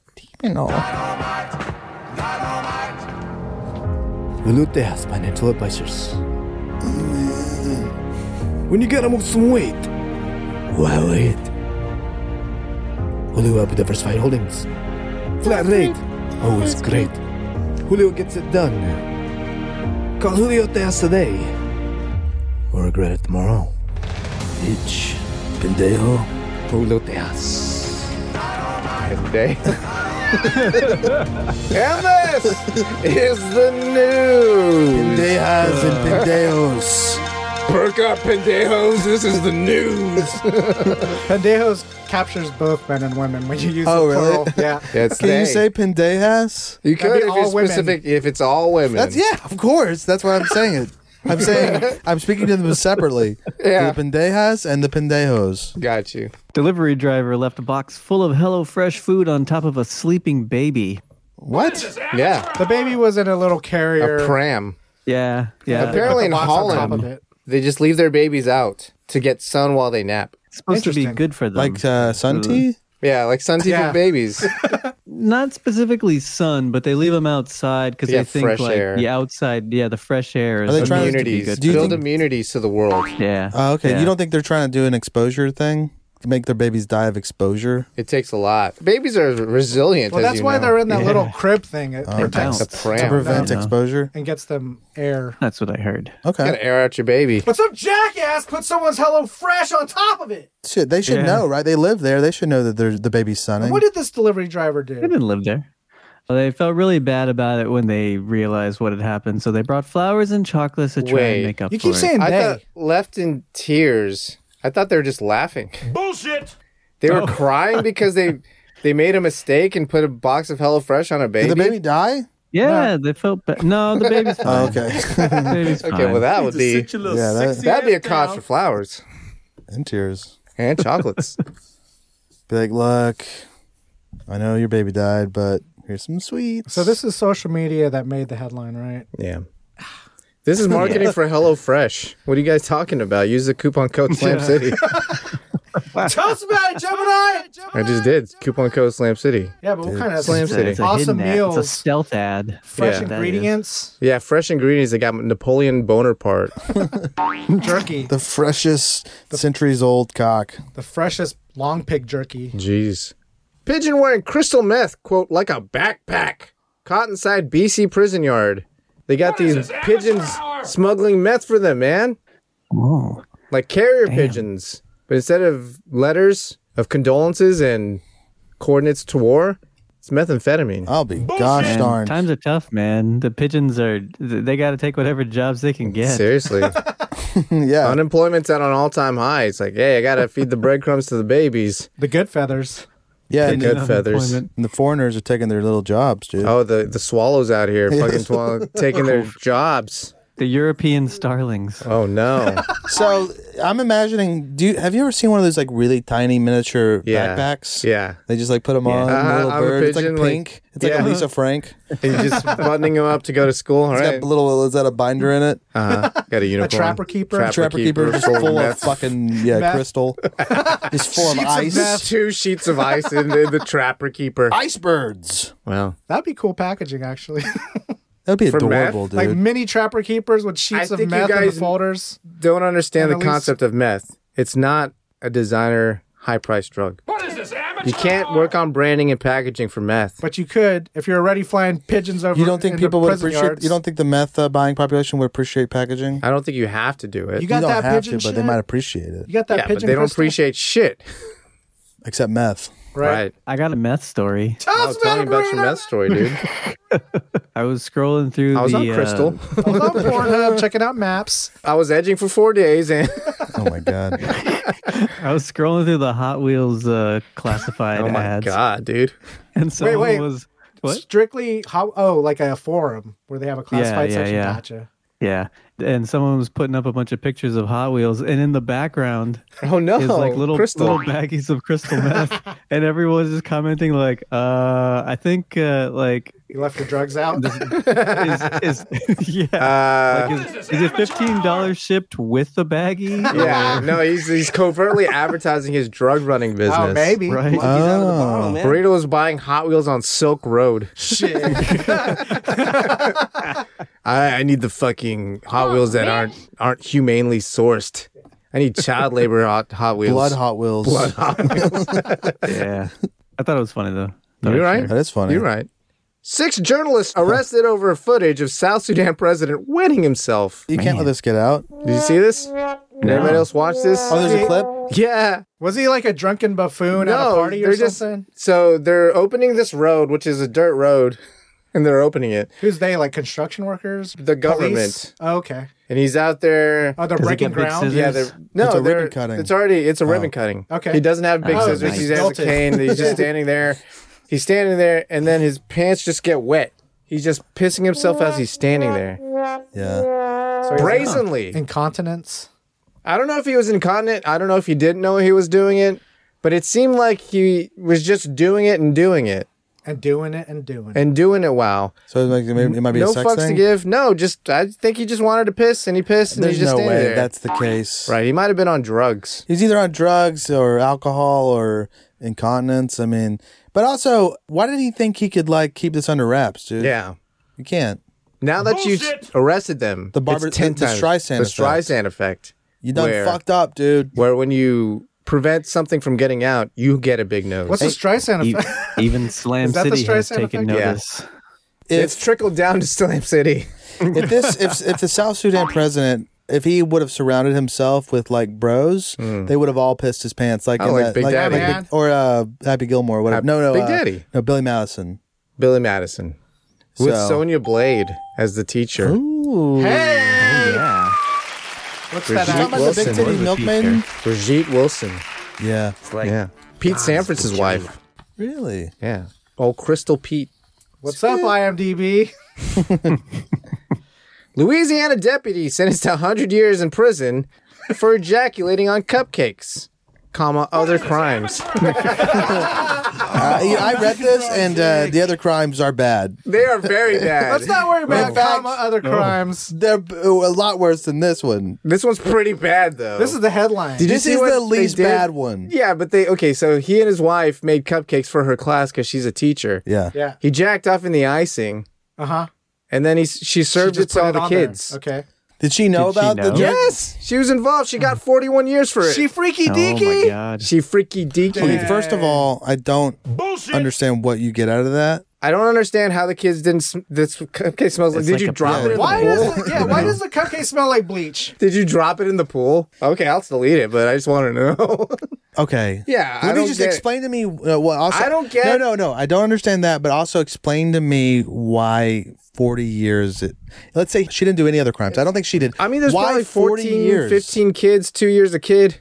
Luluteas Financial Advisors. When you gotta move some weight, why wait? Julio with Diversified Holdings. Flat rate, always great. Julio gets it done. Call Julio Tejas today, or regret it tomorrow. Itch, pendejo, Julio Tejas. Pendejo. And this is the news. Pendejas and pendejos. Perk up, pendejos. This is the news. Pendejos captures both men and women when you use Oh, the really? plural. Yeah. Yeah, it's Can they. you say pendejas? You That'd could be if all you're women. specific. If it's all women. That's yeah, of course. That's why I'm saying it. I'm saying I'm speaking to them separately. Yeah. The pendejas and the pendejos. Got you. Delivery driver left a box full of HelloFresh food on top of a sleeping baby. What? Yeah. The baby was in a little carrier. A pram. Yeah. Yeah. Apparently in with the box on top Holland, of it. they just leave their babies out to get sun while they nap. It's supposed to be Interesting. good for them. Like uh, sun tea? Yeah, like sun tea Yeah. for babies. Not specifically sun, but they leave them outside because Yeah, they think fresh like air. the outside, yeah, the fresh air is Are they trying to- supposed to be Immunities. good. Do you Build think- immunities to the world. Yeah. Oh, okay. Yeah. You don't think they're trying to do an exposure thing to make their babies die of exposure? It takes a lot. Babies are resilient. Well, as that's you why know. they're in that Yeah. little crib thing. It Oh, protects The don't. To pram. prevent I know. exposure? and gets them air. That's what I heard. Okay. Gotta air out your baby. But some jackass put someone's Hello Fresh on top of it. Shit, they should Yeah. know, right? They live there. They should know that they're, the baby's sunning. What did this delivery driver They do? didn't live there. Well, they felt really bad about it when they realized what had happened, so they brought flowers and chocolates to try Wait. and make up You for keep it. saying I they. thought left in tears. I thought they were just laughing. Bullshit. They Oh. were crying because they they made a mistake and put a box of HelloFresh on a baby. Did the baby die? Yeah, they felt bad. No, the baby's fine. Oh, okay. The baby's fine. Okay, well that would be Sit your little Yeah, that- sexy that'd be a ass cause down. for flowers In tears. and chocolates. Be like, look, I know your baby died, but here's some sweets. So this is social media that made the headline, right? Yeah. This is marketing yeah. for HelloFresh. What are you guys talking about? Use the coupon code Slam City. Tell us about it, Gemini! Gemini! I just did. Coupon code Slam City. Yeah, but what Dude. kind of Slam City? It's a awesome hidden ad. meals? It's a stealth ad. Fresh Yeah. ingredients? Yeah, fresh ingredients. They got Napoleon Bonaparte. Jerky. The freshest centuries old cock. The freshest long pig jerky. Jeez. Pigeon wearing crystal meth, quote, like a backpack. Caught inside B C prison yard. They got these this, pigeons Amazon? smuggling meth for them, man. Whoa. Like carrier Damn. pigeons. But instead of letters of condolences and coordinates to war, it's methamphetamine. I'll be gosh Man, darn. times are tough, man. The pigeons are, they got to take whatever jobs they can get. Seriously. Yeah. Unemployment's at an all-time high. It's like, hey, I got to feed the breadcrumbs to the babies. The good feathers. Yeah. The And, good and feathers. Unemployment. the foreigners are taking their little jobs, dude. Oh, the, the swallows out here fucking twa- taking their jobs. The European starlings. Oh, no. So I'm imagining. Do you have you ever seen one of those like really tiny miniature Yeah. backpacks? Yeah. They just like put them on. Uh-huh, a little I'm a bird. It's like pigeon, like- pink. It's like yeah. a Lisa Frank. And you're just buttoning them up to go to school. All It's right. got a little. Is that a binder in it? Uh-huh. Got a unicorn. trapper keeper? Trapper, Trapper keeper, just full of full of meth. fucking yeah Meth. crystal, just full of Sheets of ice. meth. Two sheets of ice in the, the trapper keeper. Icebergs. Wow. That'd be cool packaging, actually. That'd be For adorable, meth? dude. Like mini trapper keepers with sheets I of think you meth in the guys- folders. Don't understand And the at least- concept of meth. It's not a designer high-priced drug. What is this, amateur? You can't work on branding and packaging for meth. But you could if you're already flying pigeons over. you don't think into people would prison appreciate? yards. You don't think the meth uh, buying population would appreciate packaging? I don't think you have to do it. You got you don't that have pigeon to, but they shit? might appreciate it. You got that yeah, pigeon but they don't crystal? appreciate shit. Except meth. Right. Right. I got a meth story. Tell Oh, us tell me about about it, your meth story, dude. I was scrolling through I was the on Crystal. uh, I was on Pornhub checking out maps. I was edging for four days, and Oh my god. I was scrolling through the Hot Wheels uh, classified oh my ads, god, dude. and someone wait. was what? Strictly how? Oh, like a forum where they have a classified yeah, section. yeah. Gotcha. Yeah, and someone was putting up a bunch of pictures of Hot Wheels, and in the background Oh no, is like little Crystal. little baggies of crystal meth, and everyone was just commenting like, "Uh, I think uh, like You left your drugs out. is, is yeah." Uh, Like, is, is it fifteen dollars shipped with the baggie? yeah, no, he's he's covertly advertising his drug running business. Oh, maybe. Right. Monkeys out of the bottle, man. Burrito was buying Hot Wheels on Silk Road. Shit. I, I need the fucking Hot Wheels that aren't aren't humanely sourced. I need child labor hot, hot Wheels. Blood Hot Wheels. Blood Hot Wheels. Yeah, I thought it was funny though. Thought You're I'd right. share. That is funny. You're right. Six journalists arrested over footage of South Sudan president wetting himself. You can't let this get out. Did you see this? Did anybody else watch this? Oh, there's a clip. Yeah. Was he like a drunken buffoon at a No, party or they're just something? so they're opening this road, which is a dirt road, and they're opening it. Who's they? Like construction workers? The government. Police? Oh, okay. And he's out there. Oh, they're Does he breaking get big ground. scissors? Yeah, they're no, It's a they're- ribbon cutting. It's already it's a ribbon cutting. Okay. He doesn't have big Oh, scissors. nice. He has a Built it. cane. He's just standing there. He's standing there, and then his pants just get wet. He's just pissing himself as he's standing there, Yeah. So he's brazenly. incontinence. I don't know if he was incontinent. I don't know if he didn't know he was doing it, but it seemed like he was just doing it and doing it And doing it and doing it. and doing it. Wow. So it might, it might- it might be No a sex fucks thing. to give. No, just I think he just wanted to piss, and he pissed, and There's he's just no standing way there. that's the case. Right. He might have been on drugs. He's either on drugs or alcohol or incontinence. I mean, but also, why did he think he could like keep this under wraps, dude? Yeah. You can't. Now that you've Bullshit. arrested them, The barber- it's ten the- the times Streisand the effect. Streisand effect, You done Where? fucked up, dude. where when you prevent something from getting out, you get a big nose. What's the Streisand E- effect? Even Slam Is that the City has Streisand taken effect? Yeah. notice. It's If trickled down to Slam City. if this if if the South Sudan president, if he would have surrounded himself with like bros, they would have all pissed his pants, like Oh, in like that, Big Daddy. Big- Man. or uh, Happy Gilmore, or whatever. Hap- no, no, Big uh, Daddy. no, Billy Madison. Billy Madison. With So- Sonia Blade as the teacher. Ooh. Hey! Yeah. What's Brigitte that? Talking about the Wilson. big titty was a milkmaiden. Brigitte Wilson. Yeah, It's like Yeah. Pete Sanford's wife. really. Yeah. Oh, Crystal Pete. What's up, I M D B? Louisiana deputy sentenced to one hundred years in prison for ejaculating on cupcakes. comma, other crimes. Uh, yeah, I read this, and uh, the other crimes are bad. They are very bad. Let's not worry about In fact, comma other crimes. They're a lot worse than this one. This one's pretty bad, though. This is the headline. Did you This see is what the they least did? bad one. Yeah, but they okay. So he and his wife made cupcakes for her class because she's a teacher. Yeah. Yeah. He jacked off in the icing, Uh huh. and then he she served it to all the kids. Okay. Did she know Did she about know? the drink? Yes, she was involved. She got forty-one years for it. She freaky Oh deaky. my god. she freaky deaky. Okay, first of all, I don't Bullshit. understand what you get out of that. I don't understand how the kids didn't. Sm- this cupcake smells like. It's Did like you a- drop yeah. it in Why the does pool? it, yeah? Why does the cupcake smell like bleach? Did you drop it in the pool? Okay, I'll delete it, but I just want to know. Okay. Yeah, I Let me don't just get- explain to me uh, what. Also, I don't get- No, no, no. I don't understand that, but also explain to me why forty years. It, let's say she didn't do any other crimes. I don't think she did. I mean, there's why probably forty fourteen, years? fifteen kids, two years a kid.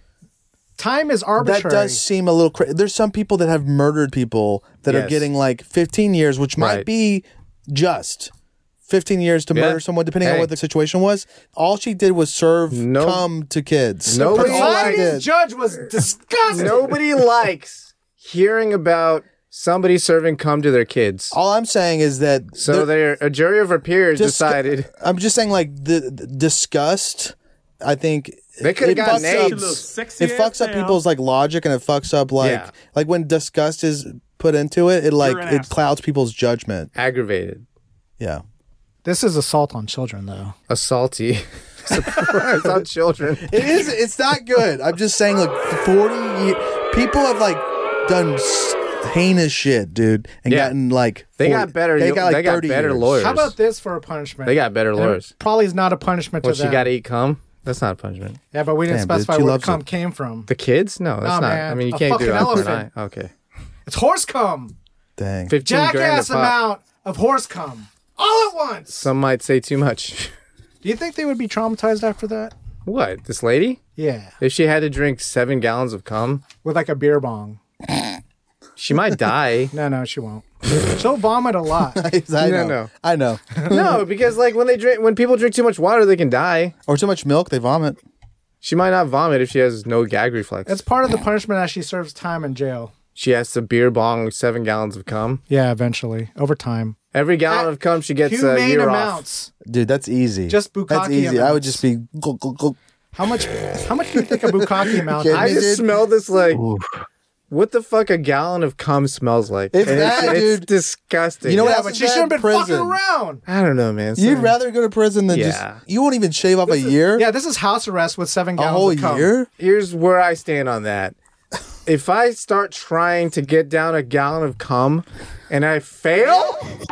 Time is arbitrary. That does seem a little crazy. There's some people that have murdered people that are Yes. getting like fifteen years, which might Right. be just fifteen years to Yeah. murder someone, depending on Hey. what the situation was. All she did was serve No- cum to kids. Nobody That's all she likes- did. Today's judge was disgusting. Nobody likes hearing about somebody serving cum to their kids. All I'm saying is that So there- they're, a jury of her peers Disgu- decided I'm just saying, like the, the disgust. I think They coulda it gotten fucks up- AIDS. Sexy It fucks ass up now. people's like logic, and it fucks up like Yeah. like when disgust is put into it. It like an it asshole. clouds people's judgment. aggravated, Yeah. This is assault on children, though. assaulty. Surprise on children. It is. It's not good. I'm just saying, like forty years, people have like done s- heinous shit, dude, and Yeah. gotten like They forty got better- They got like they got thirty better years. lawyers. How about this for a punishment? They got better And it lawyers. Probably is not a punishment Well, to she them. got to eat cum. That's not a punishment. Yeah, but we didn't Damn, dude, specify she where the loves cum it. came from. The kids? No, that's Nah, not. man, I mean, you a can't do fucking that for an elephant. eye. Okay, It's horse cum. Dang. fifteen grand a Jackass pop. amount of horse cum. All at once. Some might say too much. Do you think they would be traumatized after that? What? This lady? Yeah. If she had to drink seven gallons of cum, With like a beer bong. she might die. No, no, she won't. She'll vomit a lot. I You know. don't know. I know. No, because like when they drink, when people drink too much water, they can die. Or too much milk, they vomit. She might not vomit if she has no gag reflex. It's part of the punishment as she serves time in jail. She has to beer bong seven gallons of cum. Yeah, eventually. Over time. Every gallon At of cum she gets a Humane year off. amounts. Dude, that's easy. Just That's bukkake easy. I would amounts. just be. Gulp, gulp, gulp. How much How much do you think a bukkake amount Kidding I me, is? just dude? smell this like, what the fuck a gallon of cum smells like. It's And bad, it's, dude. It's disgusting. You know what Yeah, else but is she bad? shouldn't have been Prison. fucking around. I don't know, man. You'd Some- rather go to prison than Yeah. just. You won't even shave off a year? Yeah, this is house arrest with seven A gallons whole of cum. year? Here's where I stand on that. If I start trying to get down a gallon of cum and I fail,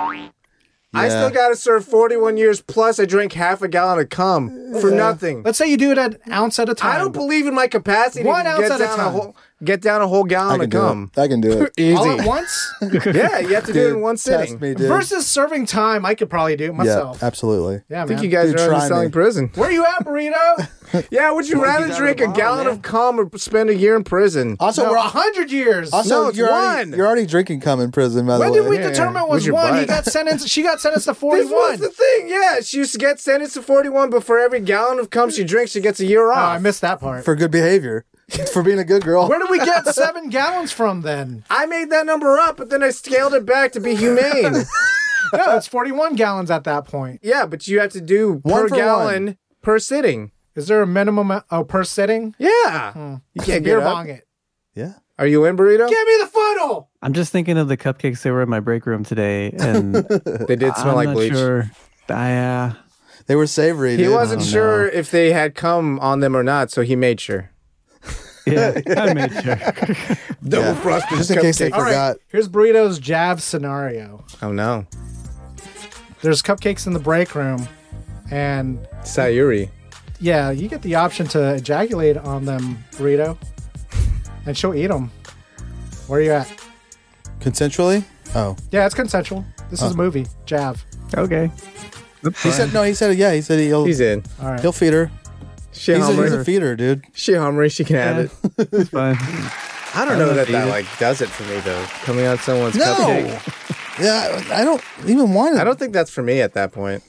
I Yeah. still got to serve forty-one years plus I drank half a gallon of cum for nothing. Let's say you do it an ounce at a time. I don't believe in my capacity One to ounce get at a down a, time. whole get down a whole I gallon can of do cum. it. I can do it. Easy. All at once? Yeah, you have to do it in one Test sitting. me, dude. Versus serving time, I could probably do it myself. Yeah, absolutely. Yeah, I man. think you guys Dude, are try underselling me. prison. Where you at, Burrito? Yeah, would you rather down drink the a bottom, gallon man. of cum or spend a year in prison? Also, No, we're a hundred years. also No, it's you're already, one. you're already drinking cum in prison. By when the did way, we Yeah, determine it was with your one? He butt. got sentenced. She got sentenced to This was forty-one. the thing, yeah. She used to get sentenced to forty-one, but for every gallon of cum she drinks, she gets a year Oh, off. I missed that part. for good behavior, for being a good girl. Where did we get seven gallons from then? I made that number up, but then I scaled it back to be humane. No, it's forty-one gallons at that point. Yeah, but you have to do One per for gallon one. per sitting. Is there a minimum oh, per sitting? Yeah. You can't Beer get up. bong it. Yeah. Are you in, Burrito? Give me the funnel. I'm just thinking of the cupcakes that were in my break room today, and They did smell I'm like not bleach. sure. I, uh, They were savory. He dude. wasn't Oh, no. sure if they had cum on them or not, so he made sure. yeah, I made sure. Double frosted Just in case they All right, forgot. here's Burrito's Jav scenario. Oh no. There's cupcakes in the break room, and Sayuri. yeah, you get the option to ejaculate on them, Burrito, and she'll eat them. Where are you at? Consensually? Oh. Yeah, it's consensual. This is a movie, Jav. Okay. He said no. He said yeah. He said he'll He's in. All right. he'll feed her. She He's a, he's a hungry. feeder, dude. She hungry. She can have it. It's fine. I don't I know don't that eat that it. like does it for me though. Coming on someone's No. cupcake. Yeah, I don't even want it. I don't think that's for me at that point.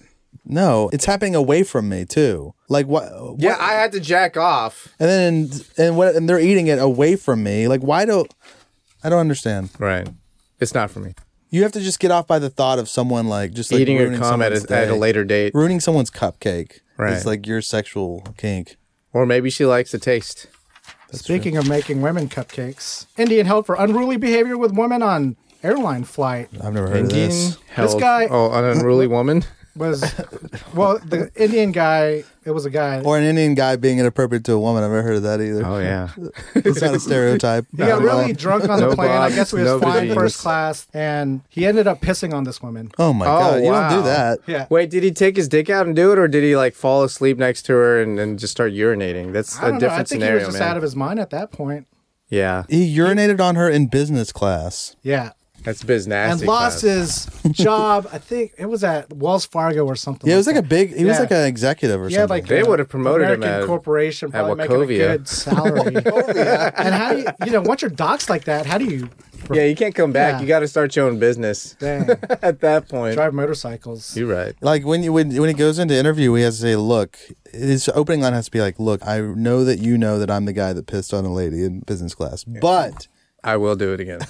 No, it's happening away from me too. Like what? what Yeah, I had to jack off. and then and what? And they're eating it away from me. Like why do? I don't understand. Right. It's not for me. You have to just get off by the thought of someone like just like Eating your ruining cum at someone's a, at a day. later date. ruining someone's cupcake. Right. It's like your sexual kink. Or maybe she likes the taste. Speaking of making women cupcakes, Indian held for unruly behavior with women on airline flight. I've never heard Indian of this. held, guy- Oh, an unruly woman? Was well, the Indian guy. It was a guy. Or an Indian guy being inappropriate to a woman. I've never heard of that either. Oh, yeah. It's not a stereotype. He got really drunk on the No plane. I Bobs, guess we was no flying Virginias. first class, and he ended up pissing on this woman. Oh my Oh, god! You wow. don't do that. Yeah. Wait, did he take his dick out and do it, or did he like fall asleep next to her and, and just start urinating? That's I a don't know. I different think scenario, he was just man. out of his mind at that point. Yeah, He urinated on her in business class. Yeah. that's biz nasty. And lost class. his job. I think it was at Wells Fargo or something. Yeah, it was like a that. big. He was Yeah. like an executive or He had something. like They a would have promoted him American at- corporation, at probably making a Wachovia. good salary. And how do you, you know, once you're doxxed like that, how do you Yeah, you can't come back. Yeah. You got to start your own business dang, at that point. drive motorcycles? You're right. Like when you when when he goes into interview, he has to say, "Look." His opening line has to be like, "Look, I know that you know that I'm the guy that pissed on a lady in business class, but I will do it again.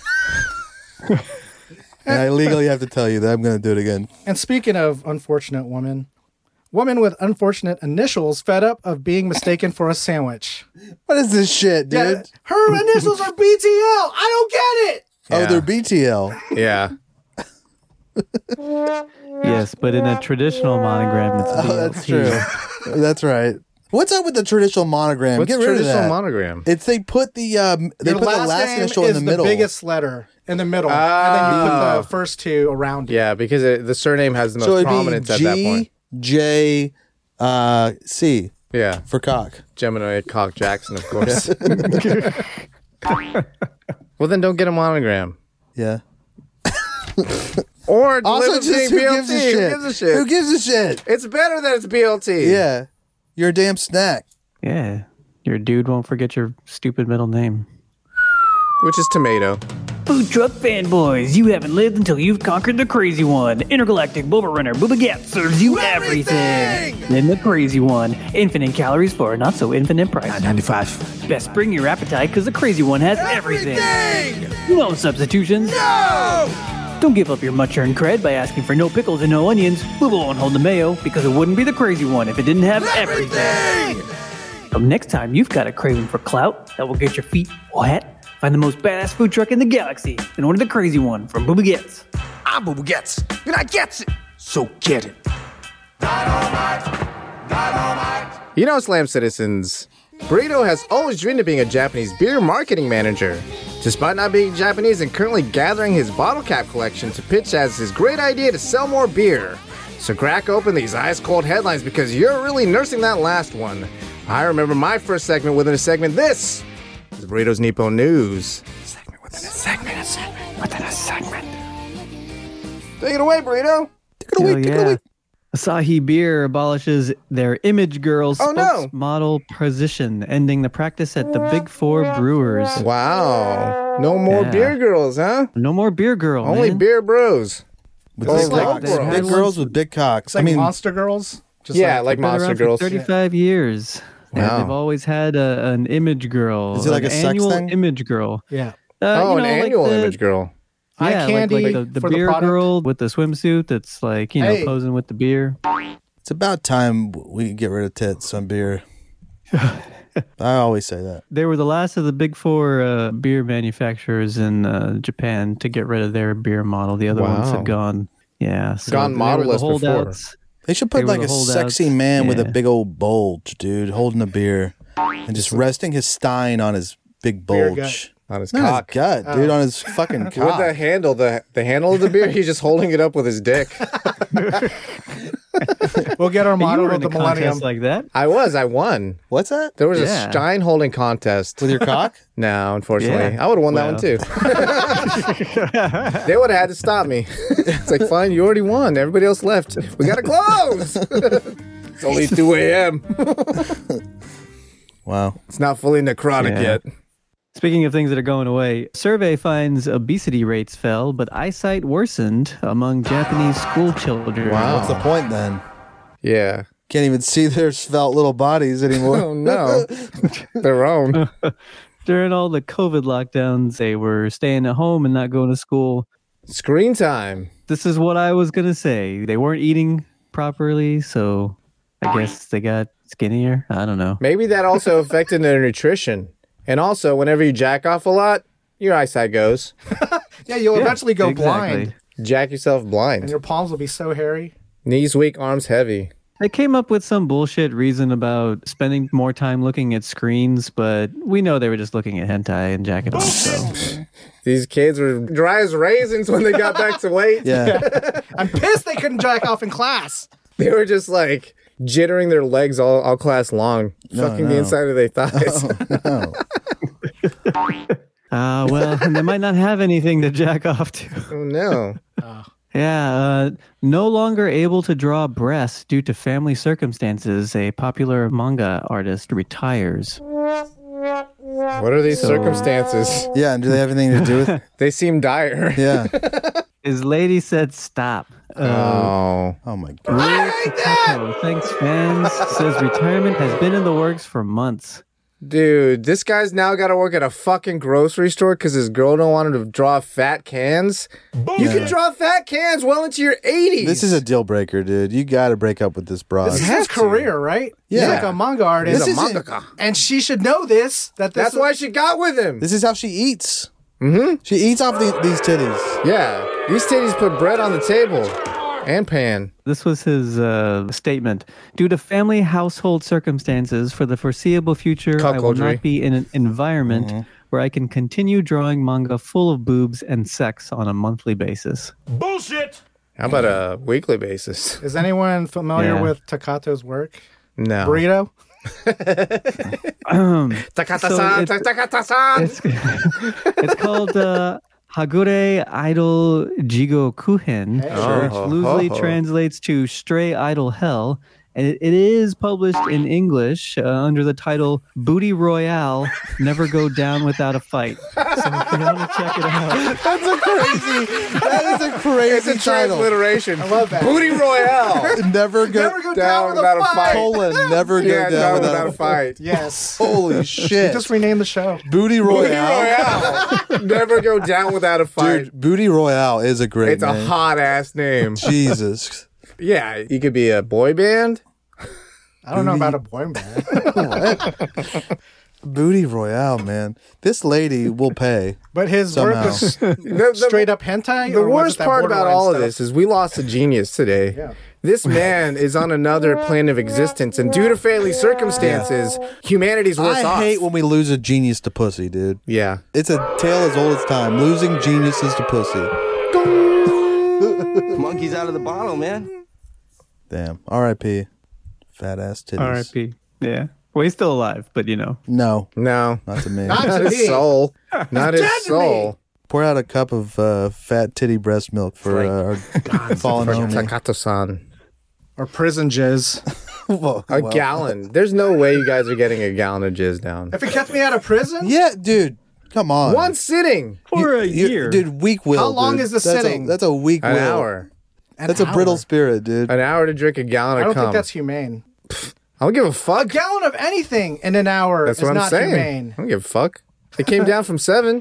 and I legally have to tell you that I'm going to do it again." And speaking of unfortunate woman, woman with unfortunate initials fed up of being mistaken for a sandwich. What is this shit, dude? Yeah, her initials are B T L. I don't get it. Oh, Yeah. they're B T L. Yeah. Yes, but in a traditional monogram, it's Oh, that's B L T. true. That's right. What's up with the traditional monogram? What's Get rid of traditional that. monogram? It's they put the um they Your put the last name initial is in the middle. the biggest letter in the middle, and then you put Oh. the first two around it. Yeah, because it, the surname has the most so it'd prominence be at that point. G J uh, C Yeah, for cock. Gemini Cock Jackson, of course. Well, then don't get a monogram. Yeah. Or Also, live just being who B L T. gives a shit? Who gives a shit? Who gives a shit? It's better that it's B L T. Yeah. You're a damn snack. Yeah. Your dude won't forget your stupid middle name. Which is tomato. Food truck fanboys, you haven't lived until you've conquered the crazy one. Intergalactic Boba Runner Booba Gat serves you everything. Then the crazy one. Infinite calories for a not so infinite price. ninety-five. Best bring your appetite because the crazy one has everything. No substitutions. No! Don't give up your much-earned cred by asking for no pickles and no onions. Booba won't hold the mayo because it wouldn't be the crazy one if it didn't have everything. So next time you've got a craving for clout that will get your feet wet, find the most badass food truck in the galaxy and order the crazy one from Booba Gets. I'm Booba Gets, and I gets it. So get it. You know, Slam Citizens, Burrito has always dreamed of being a Japanese beer marketing manager. Despite not being Japanese and currently gathering his bottle cap collection to pitch as his great idea to sell more beer. So crack open these ice-cold headlines because you're really nursing that last one. I remember my first segment within a segment. This is Burrito's Nippon News. Segment within a segment, a segment within a segment. Take it away, Burrito. Take it away, Hell take it yeah. away. Asahi Beer abolishes their Image Girl Oh, no. spokesmodel position, ending the practice at the Big Four brewers. Wow. No more Yeah. beer girls, huh? No more beer girl, Only man. beer bros. With Oh, big, it's like cocks. that. Big girls with big cocks. It's like I mean, Monster Girls. Just Yeah, like, like Been Monster around Girls. for thirty-five years. Yeah, Wow. they've always had a, an Image Girl. Is it like an a sex annual thing? Image Girl. yeah. Uh, Oh, you an know, like annual the- image girl. Eye Yeah, like- candy like, the, the for the beer product. girl with the swimsuit that's like, you know, Hey. posing with the beer. it's about time we get rid of tits on beer. I always say that. They were the last of the big four uh, beer manufacturers in uh, Japan to get rid of their beer model. The other ones Wow. had gone. Yeah. So Gone they were modelless the before. holdouts. They should They put were like the a holdouts. sexy man with a Yeah. big old bulge, dude, holding a beer and just resting his stein on his big Beer bulge. gut. On his Not cock. his gut, dude, on his fucking With cock. the handle, the the handle of the beer, he's just holding it up with his dick. We'll get our Hey, you model were of in the a contest Millennium. like that. I was, I won. What's that? There was Yeah. a Stein holding contest. With your cock? No, unfortunately. Yeah. I would have won Well. that one too. They would have had to stop me. It's like, fine, you already won. Everybody else left. We gotta close. It's only two a.m. Wow. It's not fully necrotic Yeah. yet. Speaking of things that are going away, survey finds obesity rates fell, but eyesight worsened among Japanese school children. Wow. What's the point then? Yeah. Can't even see their svelte little bodies anymore. Oh, no. Their own. During all the COVID lockdowns, they were staying at home and not going to school. Screen time. This is what I was going to say. They weren't eating properly, so I guess they got skinnier. I don't know. Maybe that also affected their nutrition. And also, whenever you jack off a lot, your eyesight goes. Yeah, you'll Yeah, eventually go exactly. blind. Jack yourself And blind. your palms will be so hairy. Knees weak, arms heavy. They came up with some bullshit reason about spending more time looking at screens, but we know they were just looking at hentai and jacking off. So. These kids were dry as raisins when they got back to weight. Yeah. I'm pissed they couldn't jack off in class. They were just like jittering their legs all, all class long, No, fucking no. the inside of their thighs. No. Ah, uh, well, they might not have anything to jack off to. Oh, no. Yeah, uh, no longer able to draw breasts due to family circumstances, a popular manga artist retires. What are these circumstances? Yeah, and do they have anything to do with? They seem dire. Yeah. His lady said stop. Uh, Oh. Oh my god. Takako, thanks fans, says retirement has been in the works for months. Dude, this guy's now got to work at a fucking grocery store because his girl don't want him to draw fat cans. You can draw fat cans well into your eighties. This is a deal breaker, dude. You got to break up with this broad. This is have his to. career, right? Yeah. He's like a manga artist. He's a This isn't- mangaka. And she should know this. That this That's is- why she got with him. This is how she eats. Mm-hmm. She eats off the, these titties. Yeah. These titties put bread on the table and pan. This was his uh, statement. Due to family household circumstances, for the foreseeable future, I will Cuckoldry. not be in an environment Mm-hmm. where I can continue drawing manga full of boobs and sex on a monthly basis. How about a weekly basis? Is anyone familiar Yeah. with Takato's work? No. Burrito? Um, Takata-san, So it's- Takata-san. it's, it's called uh, Hagure Idol Jigo Kuhen, which Oh, loosely ho, ho. translates to Stray Idol Hell. And it, it is published in English uh, under the title Booty Royale, Never Go Down Without a Fight. So if you want to check it out. That's a crazy. That is a crazy It's a title. transliteration. I love that. Booty Royale. Never go, Never go down down, with without a a fight. fight. colon. Never go Yeah, down down without, without a fight. Yes. Holy shit! Just rename the show. Booty Booty Royale. Royale. Never go down without a fight. Dude, Booty Royale is a great It's a name. hot ass name. Jesus. Yeah, you could be a boy band. I don't know about a boy band. Booty Royale, man. This lady will pay. But his Somehow. work is The, the- straight up hentai? The or was worst it that part about borderline all of stuff? this is we lost a genius today. Yeah. This man is on another plane of existence, and due to family circumstances, humanity's worse I off. hate when we lose a genius to pussy, dude. yeah. It's a tale as old as time. Losing geniuses to pussy. Monkey's out of the bottle, man. Damn. R I P Fat ass titties. R I P Yeah. Well, he's still alive, but you know. No, No. not to me. Not Not to his me. soul. Not his dead to soul. Pour out a cup of uh, fat titty breast milk for Like, uh, our fallen homie. Takato-san. Or prison jizz. Well, A well. gallon. There's no way you guys are getting a gallon of jizz down. If it kept me out of prison? Yeah, dude. Come on. One sitting. For a You- year. dude. Weak will. How long dude. is the that's sitting? A, that's a weak An will. hour. An That's a hour. brittle spirit, dude. An hour to drink a gallon I of don't cum. think that's humane. I don't give a A fuck. gallon of anything in an hour That's is what I'm not saying. humane. I don't give a fuck. It came down from seven.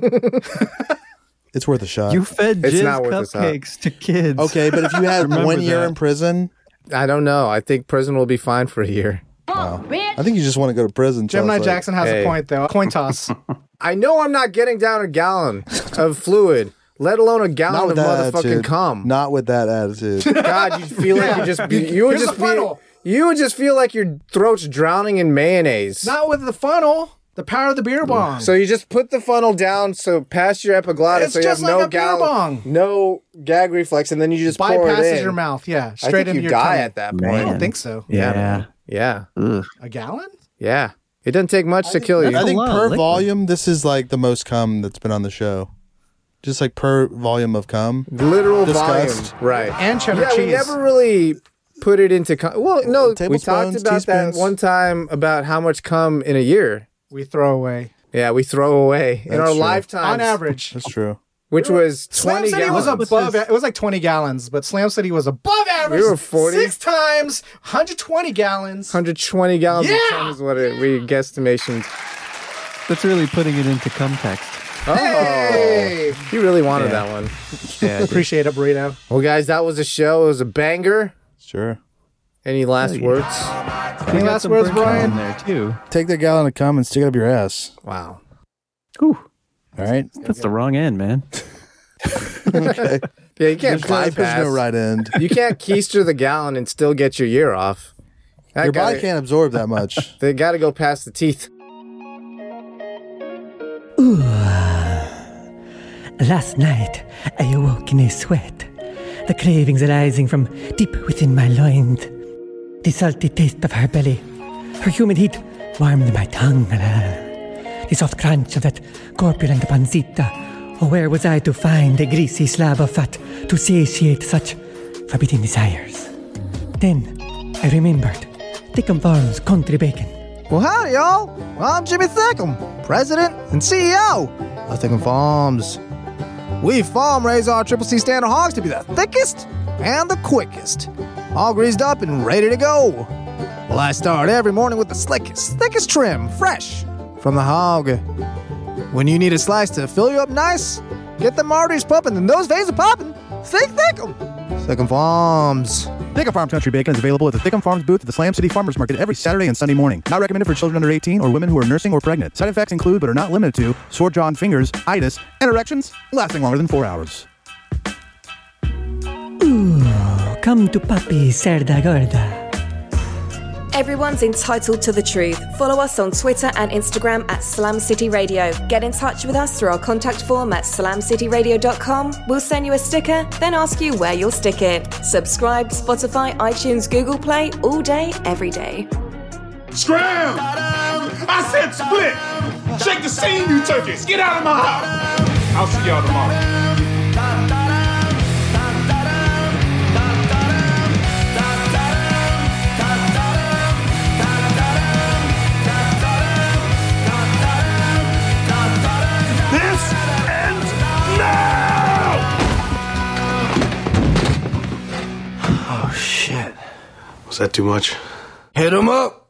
It's worth a shot. You fed It's jizz not worth his cupcakes to kids. okay, but if you had Remember one year that. in prison, I don't know. I think prison will be fine for a year. I think you just want to go to prison. so Gemini it's like- Jackson has hey. a point, though. Coin toss. I know I'm not getting down a gallon of fluid, let alone a Not gallon with of that motherfucking attitude. cum. Not with that attitude. God, you feel like you just be, you would Here's just the funnel. be, you would just feel like your throat's drowning in mayonnaise. Not with the funnel. The power of the beer bong. So you just put the funnel down so past your epiglottis, It's so you just have like no a beer gallon, bong. no gag reflex, and then you just pour it bypasses in. your mouth. Yeah, I straight think into you your die tummy. at that point. I Man. don't think so. Yeah. man. Yeah, Ugh. A gallon? yeah. It doesn't take much to kill I you. think lot of per liquid. volume, this is like the most cum that's been on the show. Just like per volume of cum. Literal Disgust. volume, right? And cheddar yeah, we cheese. never really put it into cum. Well, no, we Tablespoons, talked about that teaspoons. one time about how much cum in a year. We throw away. Yeah, we throw away in That's our true. lifetime. On average. That's true. which was Slam twenty City was gallons. above. It was like twenty gallons, but Slam City was above average. We were forty? Six times, one hundred twenty gallons. one hundred twenty gallons Yeah! of cum is what it, we guesstimationed. That's really putting it into context. Oh, Hey! you really wanted Yeah. that one. Yeah. Appreciate it, Burrito. Well, guys, that was a show. It was a banger. Sure. Any last yeah. words? Any last words, Brian? in there too. Take that gallon of cum and stick it up your ass. Wow. Ooh, All right. that's the wrong end, man. Okay. Yeah, you can't There's no, bypass. there's no right end. You can't keister the gallon and still get your year off. That Your body gotta- can't absorb that much. They got to go past the teeth. Last night, I awoke in a sweat, the cravings arising from deep within my loins. The salty taste of her belly, her humid heat warmed my tongue. The soft crunch of that corpulent pancita. Oh, where was I to find a greasy slab of fat to satiate such forbidden desires? Then I remembered Thickum Farms country bacon. Well, howdy, y'all. Well, I'm Jimmy Thickum, President and C E O of Thickum Farms. We farm raise our Triple C standard hogs to be the thickest and the quickest, all greased up and ready to go. Well, I start every morning with the slickest, thickest trim, fresh from the hog. When you need a slice to fill you up nice, get them arteries pumping and those veins are popping, think Thickum. Thickum Farms. Thickum Farms Country Bacon is available at the Thickum Farms booth at the Slam City Farmers Market every Saturday and Sunday morning. Not recommended for children under eighteen or women who are nursing or pregnant. Side effects include, but are not limited to, sore jaw and fingers, itis, and erections lasting longer than four hours. Ooh, come to Papi Cerda Gorda. Everyone's entitled to the truth. Follow us on Twitter and Instagram at Slam City Radio. Get in touch with us through our contact form at slam city radio dot com. We'll send you a sticker, then ask you where you'll stick it. Subscribe, Spotify, iTunes, Google Play, all day, every day. Scram! I said split! Shake the scene, you turkeys! Get out of my house! I'll see y'all tomorrow. This ends now! Oh, shit. Was that too much? Hit him up!